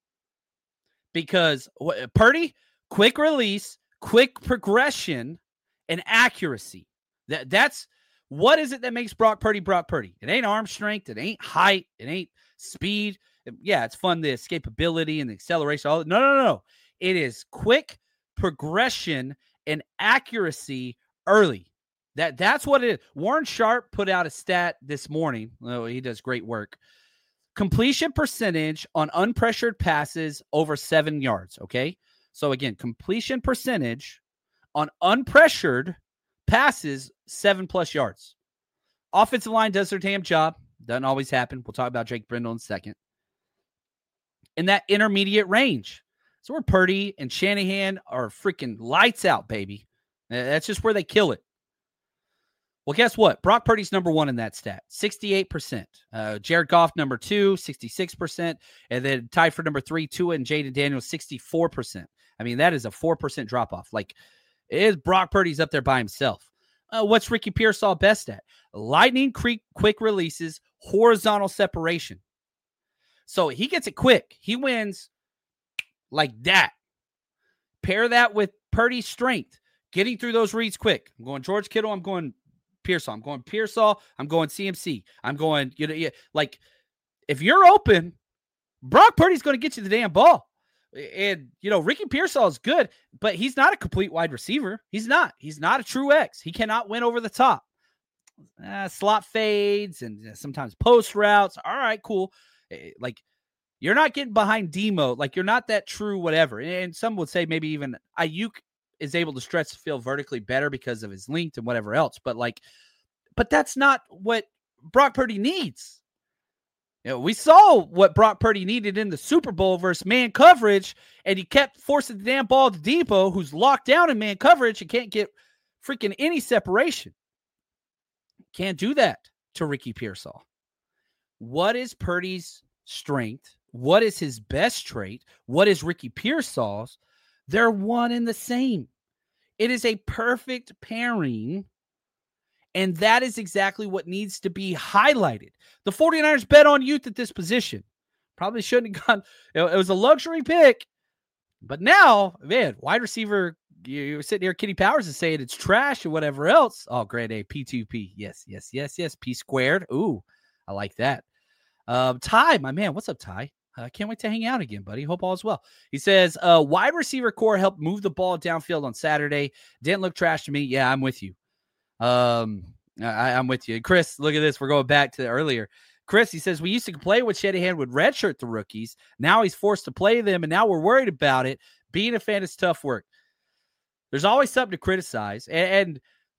Speaker 7: Because Purdy, quick release, quick progression, and accuracy. That's what is it that makes Brock Purdy Brock Purdy? It ain't arm strength. It ain't height. It ain't speed. Yeah, it's fun, the escapability and the acceleration. No. It is quick progression and accuracy early. That's what it is. Warren Sharp put out a stat this morning. Oh, he does great work. Completion percentage on unpressured passes over 7 yards, okay? So, again, completion percentage on unpressured passes 7+ yards. Offensive line does their damn job. Doesn't always happen. We'll talk about Jake Brendel in a second. In that intermediate range. So where Purdy and Shanahan are freaking lights out, baby. That's just where they kill it. Well, guess what? Brock Purdy's number 1 in that stat, 68%. Jared Goff, number 2, 66%. And then tied for number 3, Tua and Jaden Daniels, 64%. I mean, that is a 4% drop-off. Like, Brock Purdy's up there by himself. What's Ricky Pearsall best at? Lightning quick releases, horizontal separation. So he gets it quick. He wins like that. Pair that with Purdy's strength, getting through those reads quick. I'm going George Kittle. I'm going Pearsall. I'm going Pearsall. I'm going CMC. I'm going, like, if you're open, Brock Purdy's going to get you the damn ball. And, Ricky Pearsall is good, but he's not a complete wide receiver. He's not. He's not a true X. He cannot win over the top. Slot fades and sometimes post routes. All right, cool. Like, you're not getting behind Demo. Like, you're not that true whatever. And some would say maybe even Ayuk is able to stretch the field vertically better because of his length and whatever else. But that's not what Brock Purdy needs. We saw what Brock Purdy needed in the Super Bowl versus man coverage, and he kept forcing the damn ball to Debo, who's locked down in man coverage and can't get freaking any separation. Can't do that to Ricky Pearsall. What is Purdy's strength? What is his best trait? What is Ricky Pearsall's? They're one and the same. It is a perfect pairing. And that is exactly what needs to be highlighted. The 49ers bet on youth at this position. Probably shouldn't have gone. It was a luxury pick. But now, man, wide receiver, you're sitting here, Kitty Powers is saying it's trash or whatever else. Oh, grade A, P2P. Yes. P squared. Ooh, I like that. Ty, my man. What's up, Ty? I can't wait to hang out again, buddy. Hope all is well. He says, wide receiver core helped move the ball downfield on Saturday. Didn't look trash to me. Yeah, I'm with you. I'm with you. Chris, look at this. We're going back to earlier. Chris, he says, we used to complain when Shanahan would redshirt the rookies. Now he's forced to play them, and now we're worried about it. Being a fan is tough work. There's always something to criticize, and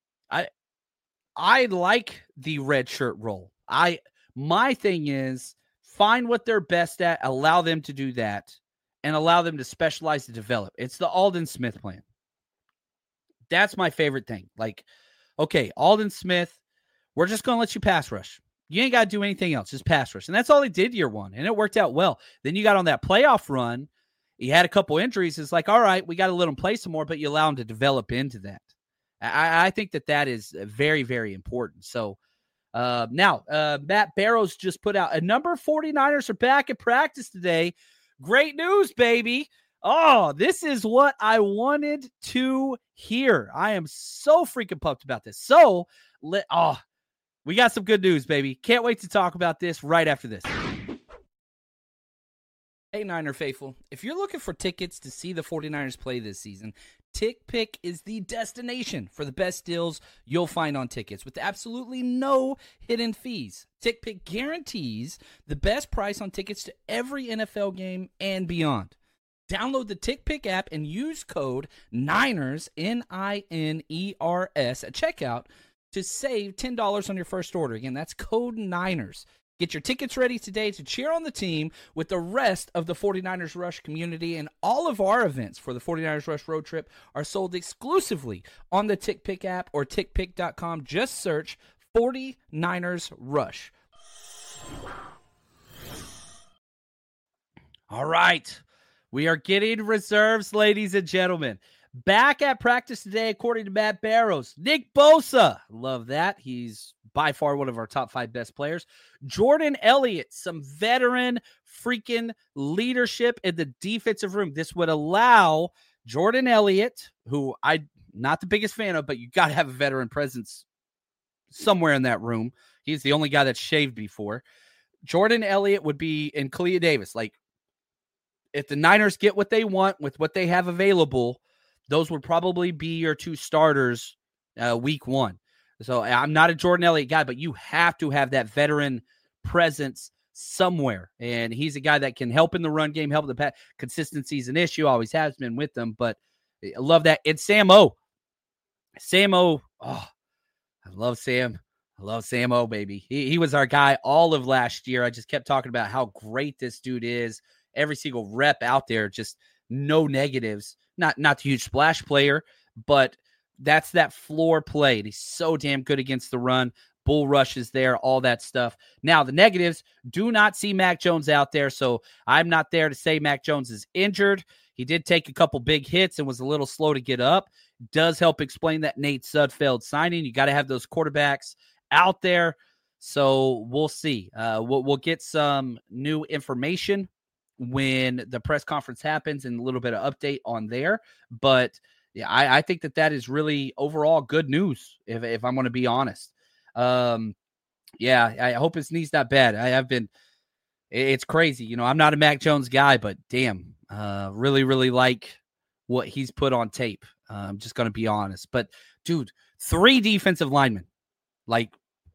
Speaker 7: I like the redshirt role. My thing is find what they're best at, allow them to do that, and allow them to specialize and develop. It's the Aldon Smith plan. That's my favorite thing. Like, okay, Aldon Smith, we're just going to let you pass rush. You ain't got to do anything else, just pass rush. And that's all he did year one, and it worked out well. Then you got on that playoff run. He had a couple injuries. It's like, all right, we got to let him play some more, but you allow him to develop into that. I think that is very, very important. So now, Matt Barrows just put out a number 49ers are back at practice today. Great news, baby. Oh, this is what I wanted to hear. I am so freaking pumped about this. So, we got some good news, baby. Can't wait to talk about this right after this. Hey, Niner faithful. If you're looking for tickets to see the 49ers play this season, TickPick is the destination for the best deals you'll find on tickets with absolutely no hidden fees. TickPick guarantees the best price on tickets to every NFL game and beyond. Download the TickPick app and use code NINERS, NINERS, at checkout to save $10 on your first order. Again, that's code NINERS. Get your tickets ready today to cheer on the team with the rest of the 49ers Rush community. And all of our events for the 49ers Rush road trip are sold exclusively on the TickPick app or tickpick.com. Just search 49ers Rush. All right. We are getting reserves, ladies and gentlemen. Back at practice today, according to Matt Barrows. Nick Bosa. Love that. He's by far one of our top 5 best players. Jordan Elliott, some veteran freaking leadership in the defensive room. This would allow Jordan Elliott, who I'm not the biggest fan of, but you got to have a veteran presence somewhere in that room. He's the only guy that's shaved before. Jordan Elliott would be in Kalia Davis. Like, if the Niners get what they want with what they have available, those would probably be your 2 starters week 1. So I'm not a Jordan Elliott guy, but you have to have that veteran presence somewhere. And he's a guy that can help in the run game, help the pass. Consistency is an issue, always has been with them, but I love that. And Sam O. I love Sam. I love Sam O, baby. He was our guy all of last year. I just kept talking about how great this dude is. Every single rep out there, just no negatives. Not the huge splash player, but that's that floor play. And he's so damn good against the run. Bull rush is there, all that stuff. Now, the negatives, do not see Mac Jones out there, so I'm not there to say Mac Jones is injured. He did take a couple big hits and was a little slow to get up. Does help explain that Nate Sudfeld signing. You got to have those quarterbacks out there. So we'll see. We'll get some new information when the press conference happens and a little bit of update on there. But yeah, I think that is really overall good news, if I'm going to be honest. Yeah, I hope his knee's not bad. It's crazy. I'm not a Mac Jones guy, but damn, Really, really like what he's put on tape. I'm just going to be honest. But, dude, 3 defensive linemen. Like,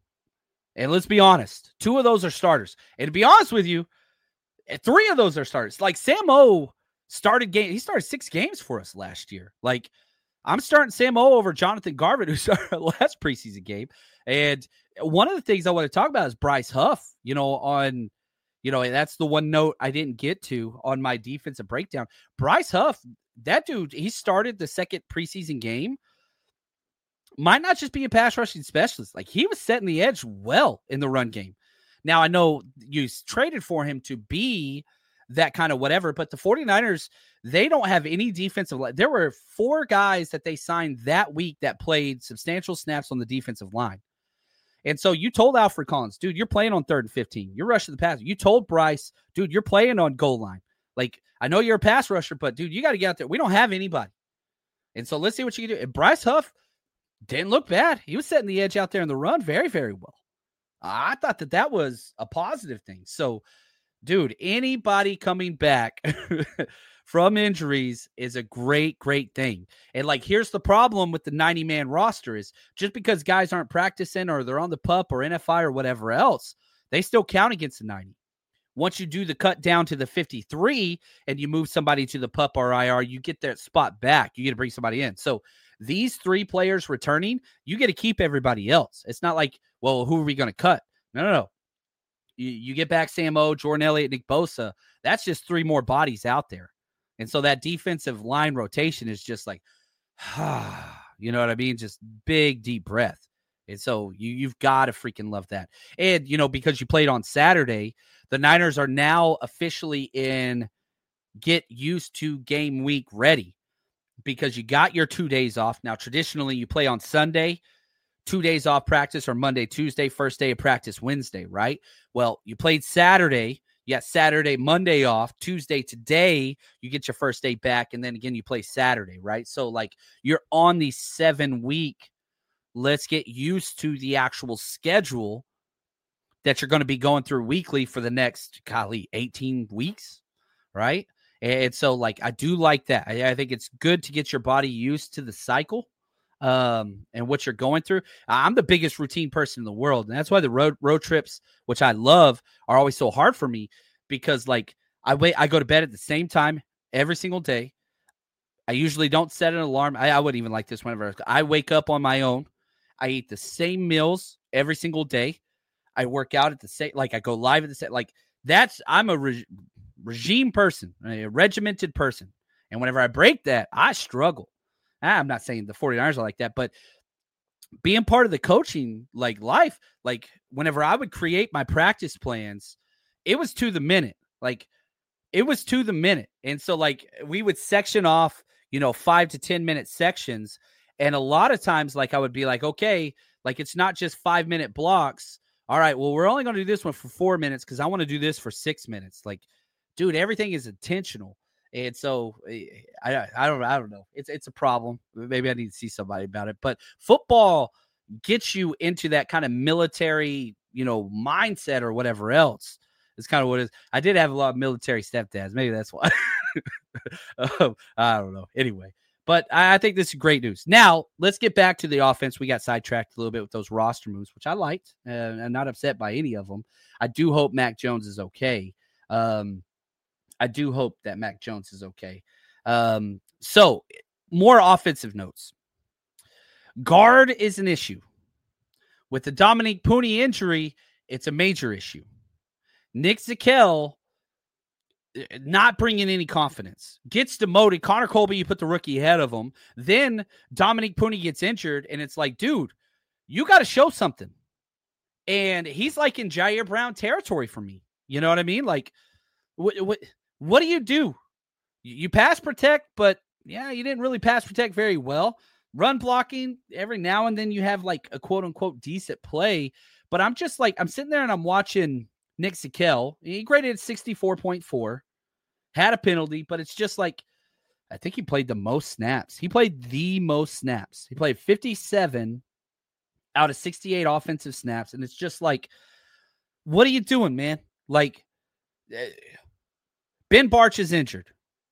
Speaker 7: and let's be honest, 2 of those are starters. And to be honest with you, 3 of those are starters. Like, Sam O started 6 games for us last year. Like, I'm starting Sam O over Jonathan Garvin, who started last preseason game. And one of the things I want to talk about is Bryce Huff, that's the one note I didn't get to on my defensive breakdown. Bryce Huff, that dude, he started the second preseason game. Might not just be a pass rushing specialist. Like, he was setting the edge well in the run game. Now, I know you traded for him to be that kind of whatever, but the 49ers, they don't have any defensive line. There were 4 guys that they signed that week that played substantial snaps on the defensive line. And so you told Alfred Collins, dude, you're playing on 3rd and 15. You're rushing the pass. You told Bryce, dude, you're playing on goal line. Like, I know you're a pass rusher, but, dude, you got to get out there. We don't have anybody. And so let's see what you can do. And Bryce Huff didn't look bad. He was setting the edge out there in the run very, very well. I thought that was a positive thing. So, dude, anybody coming back from injuries is a great, great thing. And, like, here's the problem with the 90-man roster is just because guys aren't practicing or they're on the PUP or NFI or whatever else, they still count against the 90. Once you do the cut down to the 53 and you move somebody to the PUP or IR, you get that spot back. You get to bring somebody in. So these 3 players returning, you get to keep everybody else. It's not like, well, who are we going to cut? No. You get back Sam O, Jordan Elliott, Nick Bosa. That's just 3 more bodies out there. And so that defensive line rotation is just like, you know what I mean? Just big, deep breath. And so you've got to freaking love that. And, because you played on Saturday, the Niners are now officially in get used to game week ready because you got your 2 days off. Now, traditionally, you play on Sunday, 2 days off practice, or Monday, Tuesday, first day of practice, Wednesday, right? Well, you played Saturday. You got Saturday, Monday off. Tuesday, today, you get your first day back. And then again, you play Saturday, right? So, like, you're on the 7-week. Let's get used to the actual schedule that you're going to be going through weekly for the next, 18 weeks, right? And so, like, I do like that. I think it's good to get your body used to the cycle and what you're going through. I'm the biggest routine person in the world, and that's why the road trips, which I love, are always so hard for me because, like, I go to bed at the same time every single day. I usually don't set an alarm. I wouldn't even like this whenever I wake up on my own. I eat the same meals every single day. I work out at the same, like, I go live at the same, like, I'm a regime person, a regimented person. And whenever I break that, I struggle. I'm not saying the 49ers are like that, but being part of the coaching, like, life, like, whenever I would create my practice plans, it was to the minute. Like, it was to the minute. And so, like, we would section off, 5 to 10 minute sections. And a lot of times, like, I would be like, okay, like, it's not just 5-minute blocks. All right, well, we're only going to do this one for 4 minutes because I want to do this for 6 minutes. Like, dude, everything is intentional. And so I don't know. It's a problem. Maybe I need to see somebody about it. But football gets you into that kind of military, mindset or whatever else. It's kind of what it is. I did have a lot of military stepdads. Maybe that's why. I don't know. Anyway, but I think this is great news. Now, let's get back to the offense. We got sidetracked a little bit with those roster moves, which I liked. I'm not upset by any of them. I do hope Mac Jones is okay. I do hope that Mac Jones is okay. So, more offensive notes. Guard is an issue. With the Dominique Pooney injury, it's a major issue. Nick Zakelj not bringing any confidence. Gets demoted. Connor Colby, you put the rookie ahead of him. Then Dominique Pooney gets injured, and it's like, dude, you got to show something. And he's like in Jair Brown territory for me. You know what I mean? Like, what do you do? You pass protect, but yeah, you didn't really pass protect very well. Run blocking, every now and then you have like a quote unquote decent play. But I'm just like, I'm sitting there and I'm watching Nick Zakelj. He graded 64.4, had a penalty, but it's just like, I think he played the most snaps. He played the most snaps. He played 57 out of 68 offensive snaps. And it's just like, what are you doing, man? Like, Ben Barch is injured.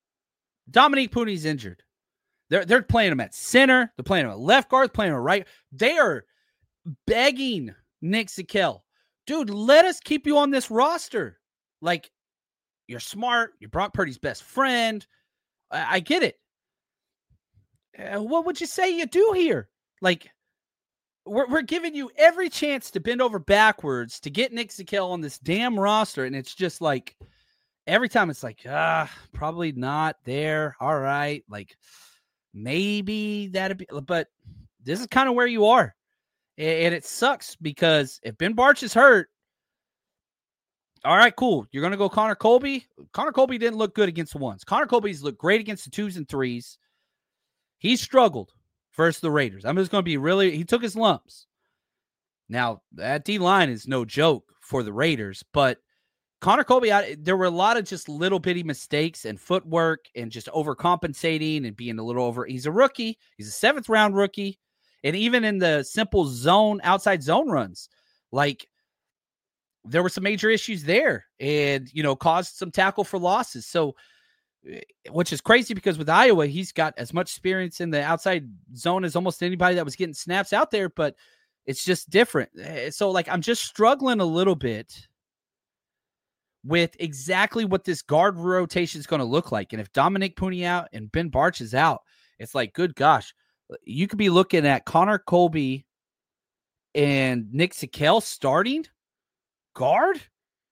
Speaker 7: Dominique Puni's injured. They're playing him at center. They're playing him at left guard, playing him at right. They are begging Nick Zakelj, dude, let us keep you on this roster. Like, you're smart. You're Brock Purdy's best friend. I get it. What would you say you do here? Like, we're giving you every chance to bend over backwards to get Nick Zakelj on this damn roster, and it's just like every time it's like, probably not there. All right, like maybe that'd be, but this is kind of where you are, and it sucks because if Ben Bartch is hurt, all right, cool. You're gonna go Connor Colby. Connor Colby didn't look good against the ones. Connor Colby's looked great against the 2s and 3s. He struggled versus the Raiders. I'm just going to be he took his lumps. Now, that D-line is no joke for the Raiders, but Connor Colby, there were a lot of just little bitty mistakes and footwork and just overcompensating and being a little over. He's a rookie. He's a 7th round rookie. And even in the simple outside zone runs, like there were some major issues there and, caused some tackle for losses. So, which is crazy because with Iowa, he's got as much experience in the outside zone as almost anybody that was getting snaps out there, but it's just different. So, like, I'm just struggling a little bit with exactly what this guard rotation is going to look like. And if Dominique Puni out and Ben Bartch is out, it's like, good gosh, you could be looking at Connor Colby and Nick Zakelj starting guard.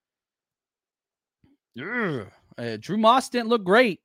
Speaker 7: Ugh. Drew Moss didn't look great.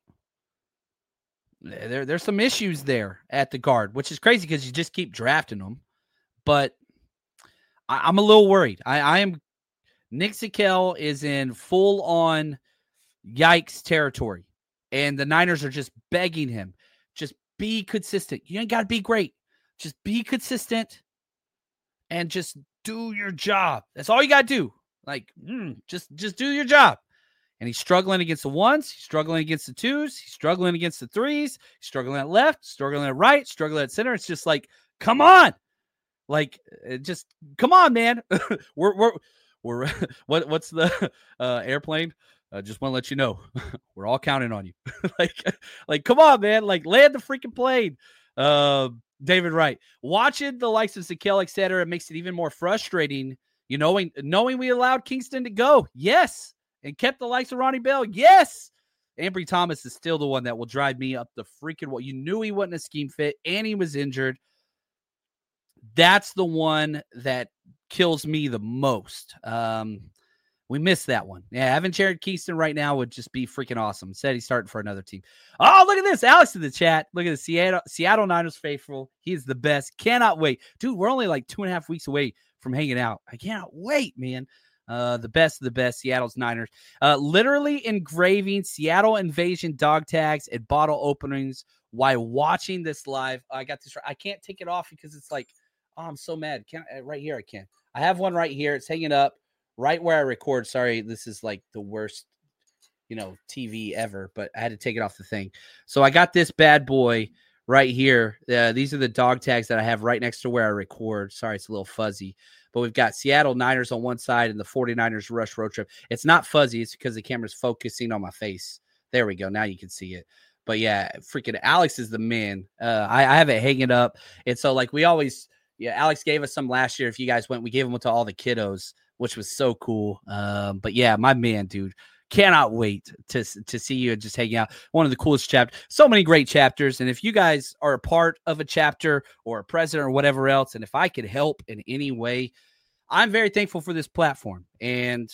Speaker 7: There's some issues there at the guard, which is crazy because you just keep drafting them. But I'm a little worried. I am. Nick Zakelj is in full-on yikes territory, and the Niners are just begging him, just be consistent. You ain't got to be great. Just be consistent and just do your job. That's all you got to do. Like, just do your job. And he's struggling against the 1s. He's struggling against the 2s. He's struggling against the 3s. He's struggling at left, struggling at right, struggling at center. It's just like, come on. Like, just come on, man. we're what's the airplane? Just want to let you know, we're all counting on you. like, come on, man. Like, land the freaking plane. David Wright. Watching the likes of Zakelj, et cetera, it makes it even more frustrating, knowing we allowed Kingston to go. Yes. And kept the likes of Ronnie Bell. Yes. Ambry Thomas is still the one that will drive me up the freaking wall. You knew he wasn't a scheme fit and he was injured. That's the one that kills me the most. We missed that one. Yeah, having Jared Kingston right now would just be freaking awesome. Said he's starting for another team. Oh, look at this. Alex in the chat. Look at the Seattle Niners faithful. He's the best. Cannot wait. Dude, we're only like 2.5 weeks away from hanging out. I cannot wait, man. The best of the best, Seattle's Niners. Literally engraving Seattle Invasion dog tags and bottle openings while watching this live. I got this. I can't take it off because it's like, oh, I'm so mad. Right here, I can. I have one right here. It's hanging up right where I record. Sorry, this is like the worst, TV ever, but I had to take it off the thing. So I got this bad boy right here. These are the dog tags that I have right next to where I record. Sorry, it's a little fuzzy. But we've got Seattle Niners on one side and the 49ers Rush Road Trip. It's not fuzzy. It's because the camera's focusing on my face. There we go. Now you can see it. But, yeah, freaking Alex is the man. I have it hanging up. And so, like, we always – Alex gave us some last year. If you guys went, we gave them to all the kiddos, which was so cool. But, yeah, my man, dude. Cannot wait to see you and just hanging out. One of the coolest chapters. So many great chapters. And if you guys are a part of a chapter or a president or whatever else, and if I could help in any way, I'm very thankful for this platform. And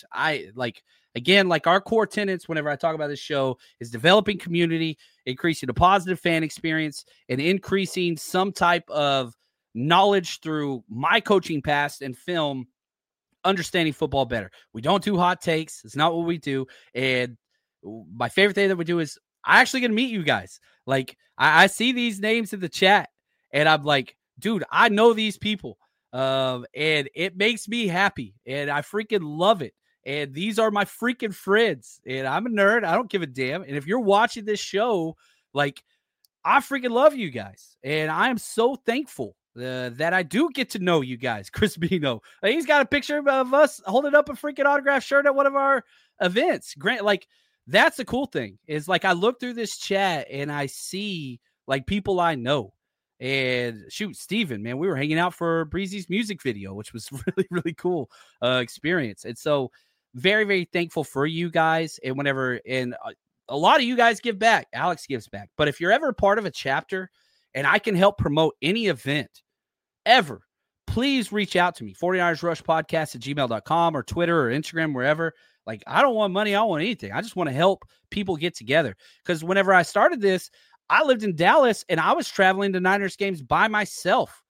Speaker 7: our core tenets, whenever I talk about this show, is developing community, increasing a positive fan experience, and increasing some type of knowledge through my coaching past and film, understanding football better. We don't do hot takes. It's not what we do. And my favorite thing that we do is I actually going to meet you guys. Like, I see these names in the chat and I'm like, dude, I know these people. And it makes me happy and I freaking love it. And these are my freaking friends and I'm a nerd. I don't give a damn. And if you're watching this show, like, I freaking love you guys. And I am so thankful that I do get to know you guys. Chris Bino, he's got a picture of us holding up a freaking autograph shirt at one of our events. Grant, like, that's the cool thing is like I look through this chat and I see like people I know. And shoot, Steven, man, we were hanging out for Breezy's music video, which was really, really cool experience. And so very, very thankful for you guys. And a lot of you guys give back. Alex gives back. But if you're ever part of a chapter and I can help promote any event ever, please reach out to me. 49ers Rush Podcast at gmail.com or Twitter or Instagram, wherever. Like, I don't want money. I don't want anything. I just want to help people get together. Because whenever I started this, I lived in Dallas and I was traveling to Niners games by myself.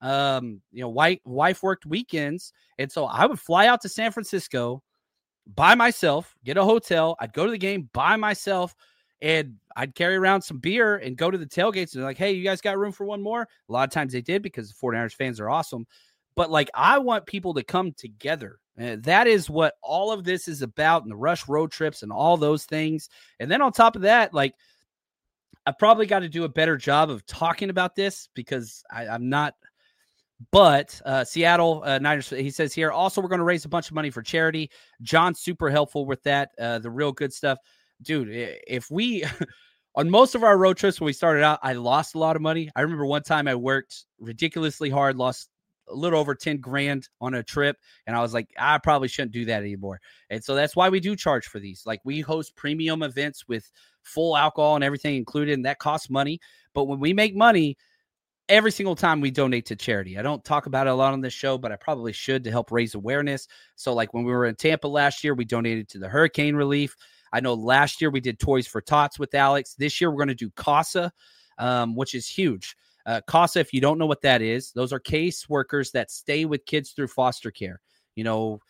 Speaker 7: Wife worked weekends. And so I would fly out to San Francisco by myself, get a hotel. I'd go to the game by myself and I'd carry around some beer and go to the tailgates and like, hey, you guys got room for one more? A lot of times they did because the 49ers fans are awesome. But like, I want people to come together. That is what all of this is about, and the Rush road trips and all those things. And then on top of that, like, I probably got to do a better job of talking about this because I'm not. But Seattle Niners, he says here, also, we're going to raise a bunch of money for charity. John's super helpful with that. The real good stuff. Dude, if we, on most of our road trips when we started out, I lost a lot of money. I remember one time I worked ridiculously hard, lost a little over 10 grand on a trip. And I was like, I probably shouldn't do that anymore. And so that's why we do charge for these. Like, we host premium events with full alcohol and everything included, and that costs money. But when we make money, every single time we donate to charity. I don't talk about it a lot on this show, but I probably should to help raise awareness. So like when we were in Tampa last year, we donated to the hurricane relief. I know last year we did Toys for Tots with Alex. This year we're going to do CASA, which is huge. CASA, if you don't know what that is, those are case workers that stay with kids through foster care. You know,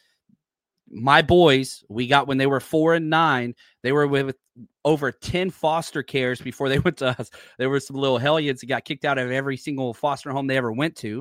Speaker 7: my boys, we got when they were 4 and 9, they were with over 10 foster cares before they went to us. There were some little hellions that got kicked out of every single foster home they ever went to.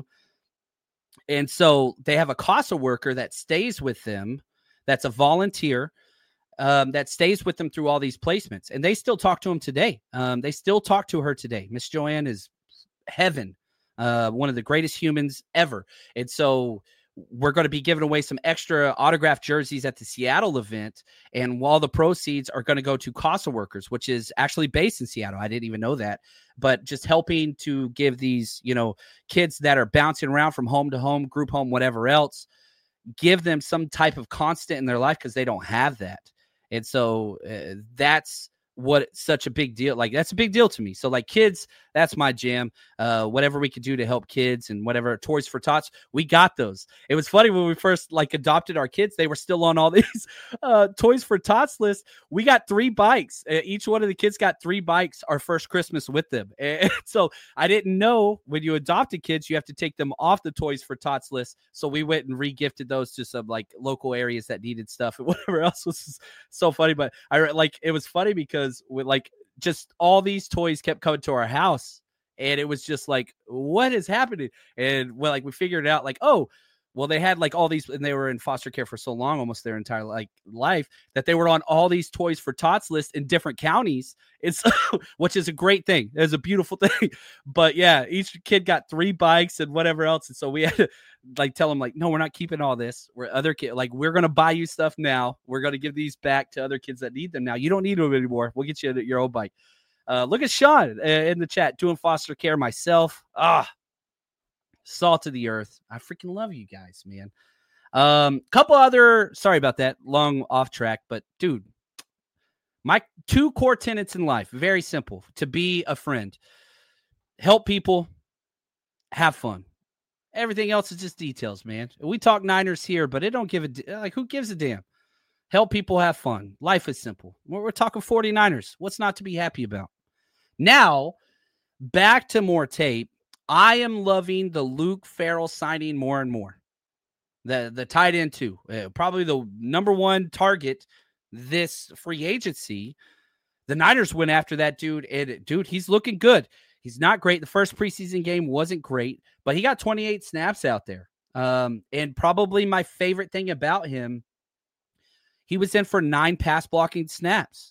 Speaker 7: And so they have a CASA worker that stays with them. That's a volunteer that stays with them through all these placements. And they still talk to them today. They still talk to her today. Miss Joanne is heaven, one of the greatest humans ever. And so we're going to be giving away some extra autographed jerseys at the Seattle event. And while the proceeds are going to go to CASA workers, which is actually based in Seattle. I didn't even know that, but just helping to give these, kids that are bouncing around from home to home, group home, whatever else, give them some type of constant in their life because they don't have that. And so that's what such a big deal. Like, that's a big deal to me. So like, kids, that's my jam. Whatever we could do to help kids and whatever. Toys for Tots, we got those. It was funny when we first like adopted our kids, they were still on all these Toys for Tots lists. We got 3 bikes. Each one of the kids got 3 bikes our first Christmas with them. And so I didn't know when you adopted kids, you have to take them off the Toys for Tots list. So we went and re-gifted those to some like local areas that needed stuff and whatever else. Was so funny. But it was funny because with like just all these toys kept coming to our house, and it was just like, what is happening? And we figured it out, like, oh, well, they had like all these, and they were in foster care for so long, almost their entire life, that they were on all these Toys for Tots lists in different counties. It's which is a great thing. It's a beautiful thing. But yeah, each kid got 3 bikes and whatever else. And so we had to tell them no, we're not keeping all this. We're other kids. We're going to buy you stuff now. We're going to give these back to other kids that need them now. You don't need them anymore. We'll get you your own bike. Look at Sean in the chat doing foster care myself. Salt of the earth. I freaking love you guys, man. Couple other, sorry about that, long off track, but dude, my 2 core tenets in life, very simple: to be a friend, help people, have fun. Everything else is just details, man. We talk Niners here, but it don't give a who gives a damn? Help people, have fun. Life is simple. We're talking 49ers. What's not to be happy about? Now, back to more tape. I am loving the Luke Farrell signing more and more. The tight end too. Probably the number 1 target this free agency. The Niners went after that dude. And dude, he's looking good. He's not great. The first preseason game wasn't great, but he got 28 snaps out there. And probably my favorite thing about him, he was in for 9 pass blocking snaps.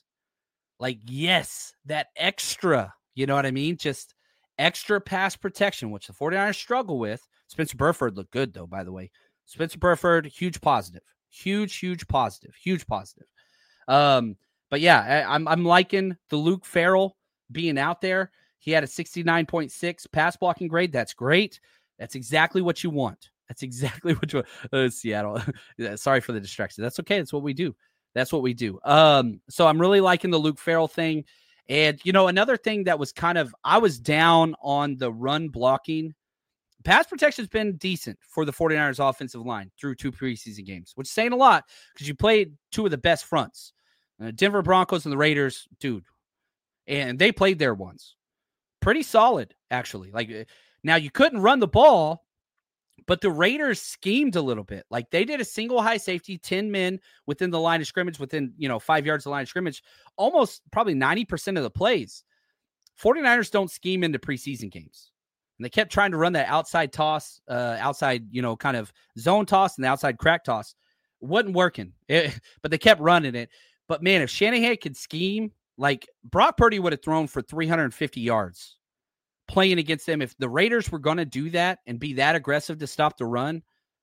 Speaker 7: Yes, that extra, you know what I mean? Just extra pass protection, which the 49ers struggle with. Spencer Burford looked good, though, by the way. Spencer Burford, huge positive. Huge positive. But yeah, I'm liking the Luke Farrell being out there. He had a 69.6 pass blocking grade. That's great. That's exactly what you want. That's exactly what you want. Seattle. Sorry for the distraction. That's okay. That's what we do. That's what we do. So I'm really liking the Luke Farrell thing. And, another thing that was I was down on the run blocking. Pass protection has been decent for the 49ers offensive line through 2 preseason games, which is saying a lot because you played 2 of the best fronts. Denver Broncos and the Raiders, dude. And they played their ones. Pretty solid, actually. Now you couldn't run the ball, but the Raiders schemed a little bit. They did a single high safety, 10 men within the line of scrimmage, within, 5 yards of the line of scrimmage, almost probably 90% of the plays. 49ers don't scheme into preseason games. And they kept trying to run that outside toss, outside, kind of zone toss and the outside crack toss. Wasn't working, but they kept running it. But, man, if Shanahan could scheme, Brock Purdy would have thrown for 350 yards playing against them. If the Raiders were going to do that and be that aggressive to stop the run,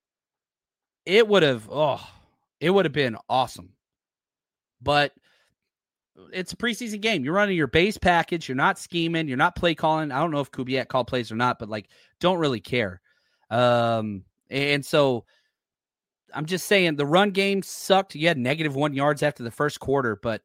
Speaker 7: it would have been awesome. But it's a preseason game. You're running your base package. You're not scheming. You're not play calling. I don't know if Kubiak called plays or not, but don't really care. And so I'm just saying the run game sucked. You had -1 yards after the first quarter, but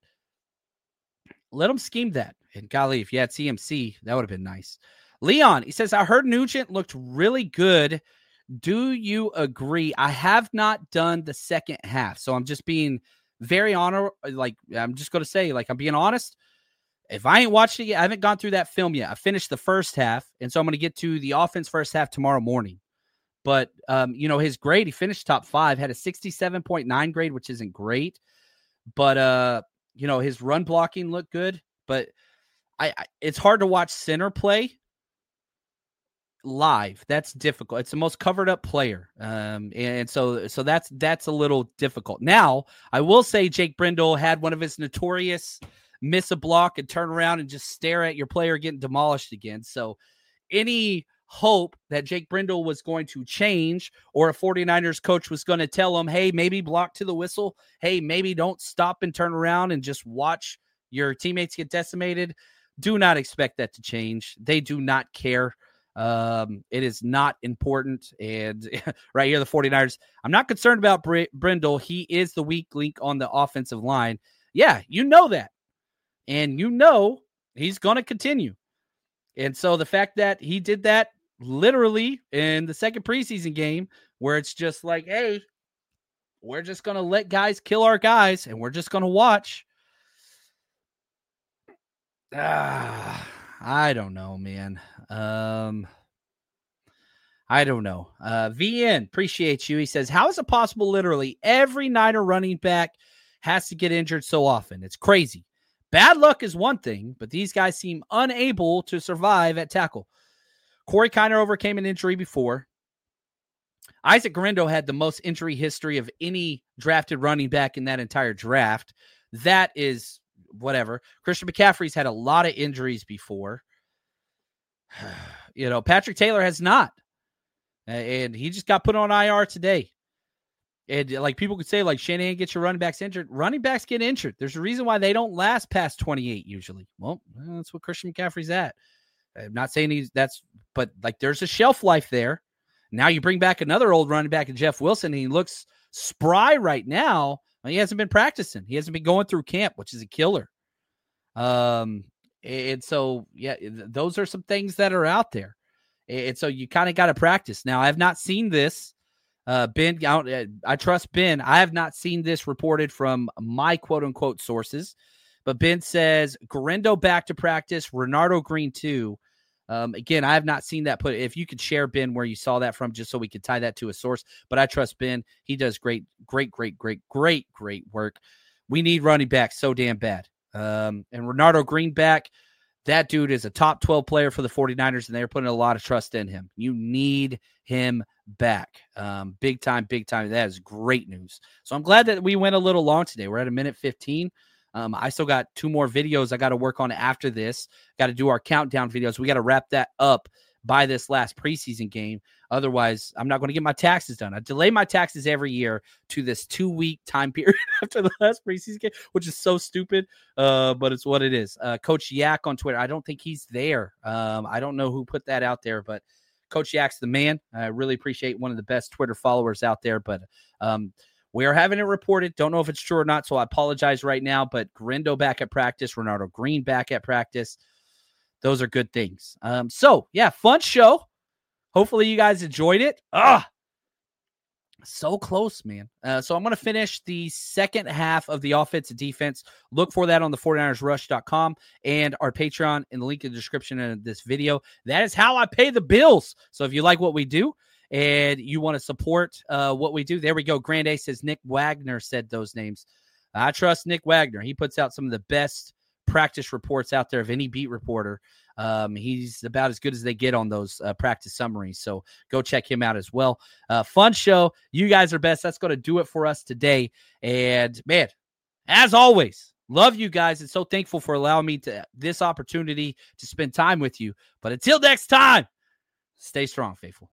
Speaker 7: let them scheme that. And golly, if you had CMC, that would have been nice. Leon, he says, I heard Nugent looked really good. Do you agree? I have not done the second half. So I'm just being very I'm just going to say, I'm being honest. If I ain't watched it yet, I haven't gone through that film yet. I finished the first half. And so I'm going to get to the offense first half tomorrow morning. But, his grade, he finished top 5, had a 67.9 grade, which isn't great. But, his run blocking looked good. But it's hard to watch center play live. That's difficult. It's the most covered up player. And so that's a little difficult. Now, I will say Jake Brendel had one of his notorious miss a block and turn around and just stare at your player getting demolished again. So any hope that Jake Brendel was going to change or a 49ers coach was going to tell him, hey, maybe block to the whistle. Hey, maybe don't stop and turn around and just watch your teammates get decimated. Do not expect that to change. They do not care. It is not important. And right here, the 49ers, I'm not concerned about Brendel. He is the weak link on the offensive line. Yeah, you know that. And he's going to continue. And so the fact that he did that literally in the second preseason game where it's just hey, we're just going to let guys kill our guys and we're just going to watch. I don't know, man. I don't know. VN, appreciate you. He says, how is it possible literally every Niner running back has to get injured so often? It's crazy. Bad luck is one thing, but these guys seem unable to survive at tackle. Corey Kiner overcame an injury before. Isaac Guerendo had the most injury history of any drafted running back in that entire draft. That is whatever. Christian McCaffrey's had a lot of injuries before. Patrick Taylor has not. And he just got put on IR today. And people could say Shanahan gets your running backs injured. Running backs get injured. There's a reason why they don't last past 28 usually. Well, that's what Christian McCaffrey's at. I'm not saying but there's a shelf life there. Now you bring back another old running back, Jeff Wilson, and he looks spry right now. He hasn't been practicing. He hasn't been going through camp, which is a killer. And so, yeah, those are some things that are out there. And so you kind of got to practice. Now, I have not seen this. Ben, I trust Ben. I have not seen this reported from my quote-unquote sources. But Ben says, Guerendo back to practice, Renardo Green too. Again, I have not seen that put. If you could share, Ben, where you saw that from, just so we could tie that to a source. But I trust Ben. He does great work. We need running back so damn bad. And Renardo Green back, that dude is a top 12 player for the 49ers, and they're putting a lot of trust in him. You need him back. Big time. That is great news. So I'm glad that we went a little long today. We're at a minute 15. I still got 2 more videos I got to work on after this. Got to do our countdown videos. We got to wrap that up by this last preseason game. Otherwise, I'm not going to get my taxes done. I delay my taxes every year to this 2-week time period after the last preseason game, which is so stupid, but it's what it is. Coach Yak on Twitter, I don't think he's there. I don't know who put that out there, but Coach Yak's the man. I really appreciate one of the best Twitter followers out there, but we are having it reported. Don't know if it's true or not, so I apologize right now, but Guerendo back at practice, Ronaldo Green back at practice. Those are good things. So, yeah, fun show. Hopefully you guys enjoyed it. So close, man. So I'm going to finish the second half of the offense and defense. Look for that on the 49ersrush.com and our Patreon in the link in the description of this video. That is how I pay the bills. So if you like what we do and you want to support what we do, there we go. Grand A says Nick Wagner said those names. I trust Nick Wagner. He puts out some of the best practice reports out there of any beat reporter. He's about as good as they get on those practice summaries. So go check him out as well. Fun show. You guys are best. That's going to do it for us today. And man, as always, love you guys and so thankful for allowing me this opportunity to spend time with you. But until next time, stay strong, faithful.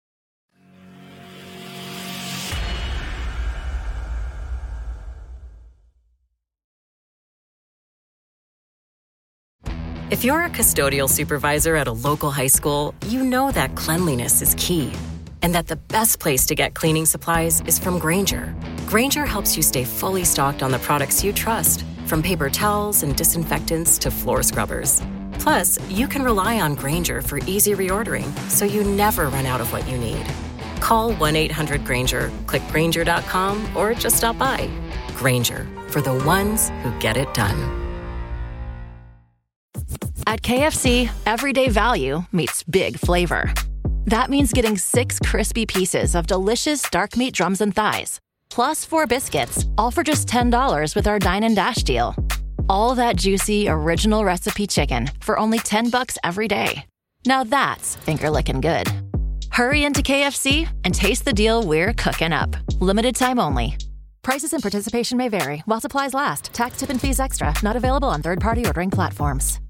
Speaker 2: If you're a custodial supervisor at a local high school, you know that cleanliness is key, and that the best place to get cleaning supplies is from Grainger. Grainger helps you stay fully stocked on the products you trust, from paper towels and disinfectants to floor scrubbers. Plus, you can rely on Grainger for easy reordering, so you never run out of what you need. Call 1-800-GRAINGER, click Grainger.com, or just stop by. Grainger, for the ones who get it done.
Speaker 11: At KFC, everyday value meets big flavor. That means getting 6 crispy pieces of delicious dark meat drums and thighs, plus 4 biscuits, all for just $10 with our Dine and Dash deal. All that juicy, original recipe chicken for only $10 every day. Now that's finger-licking good. Hurry into KFC and taste the deal we're cooking up. Limited time only. Prices and participation may vary while supplies last. Tax, tip, and fees extra. Not available on third-party ordering platforms.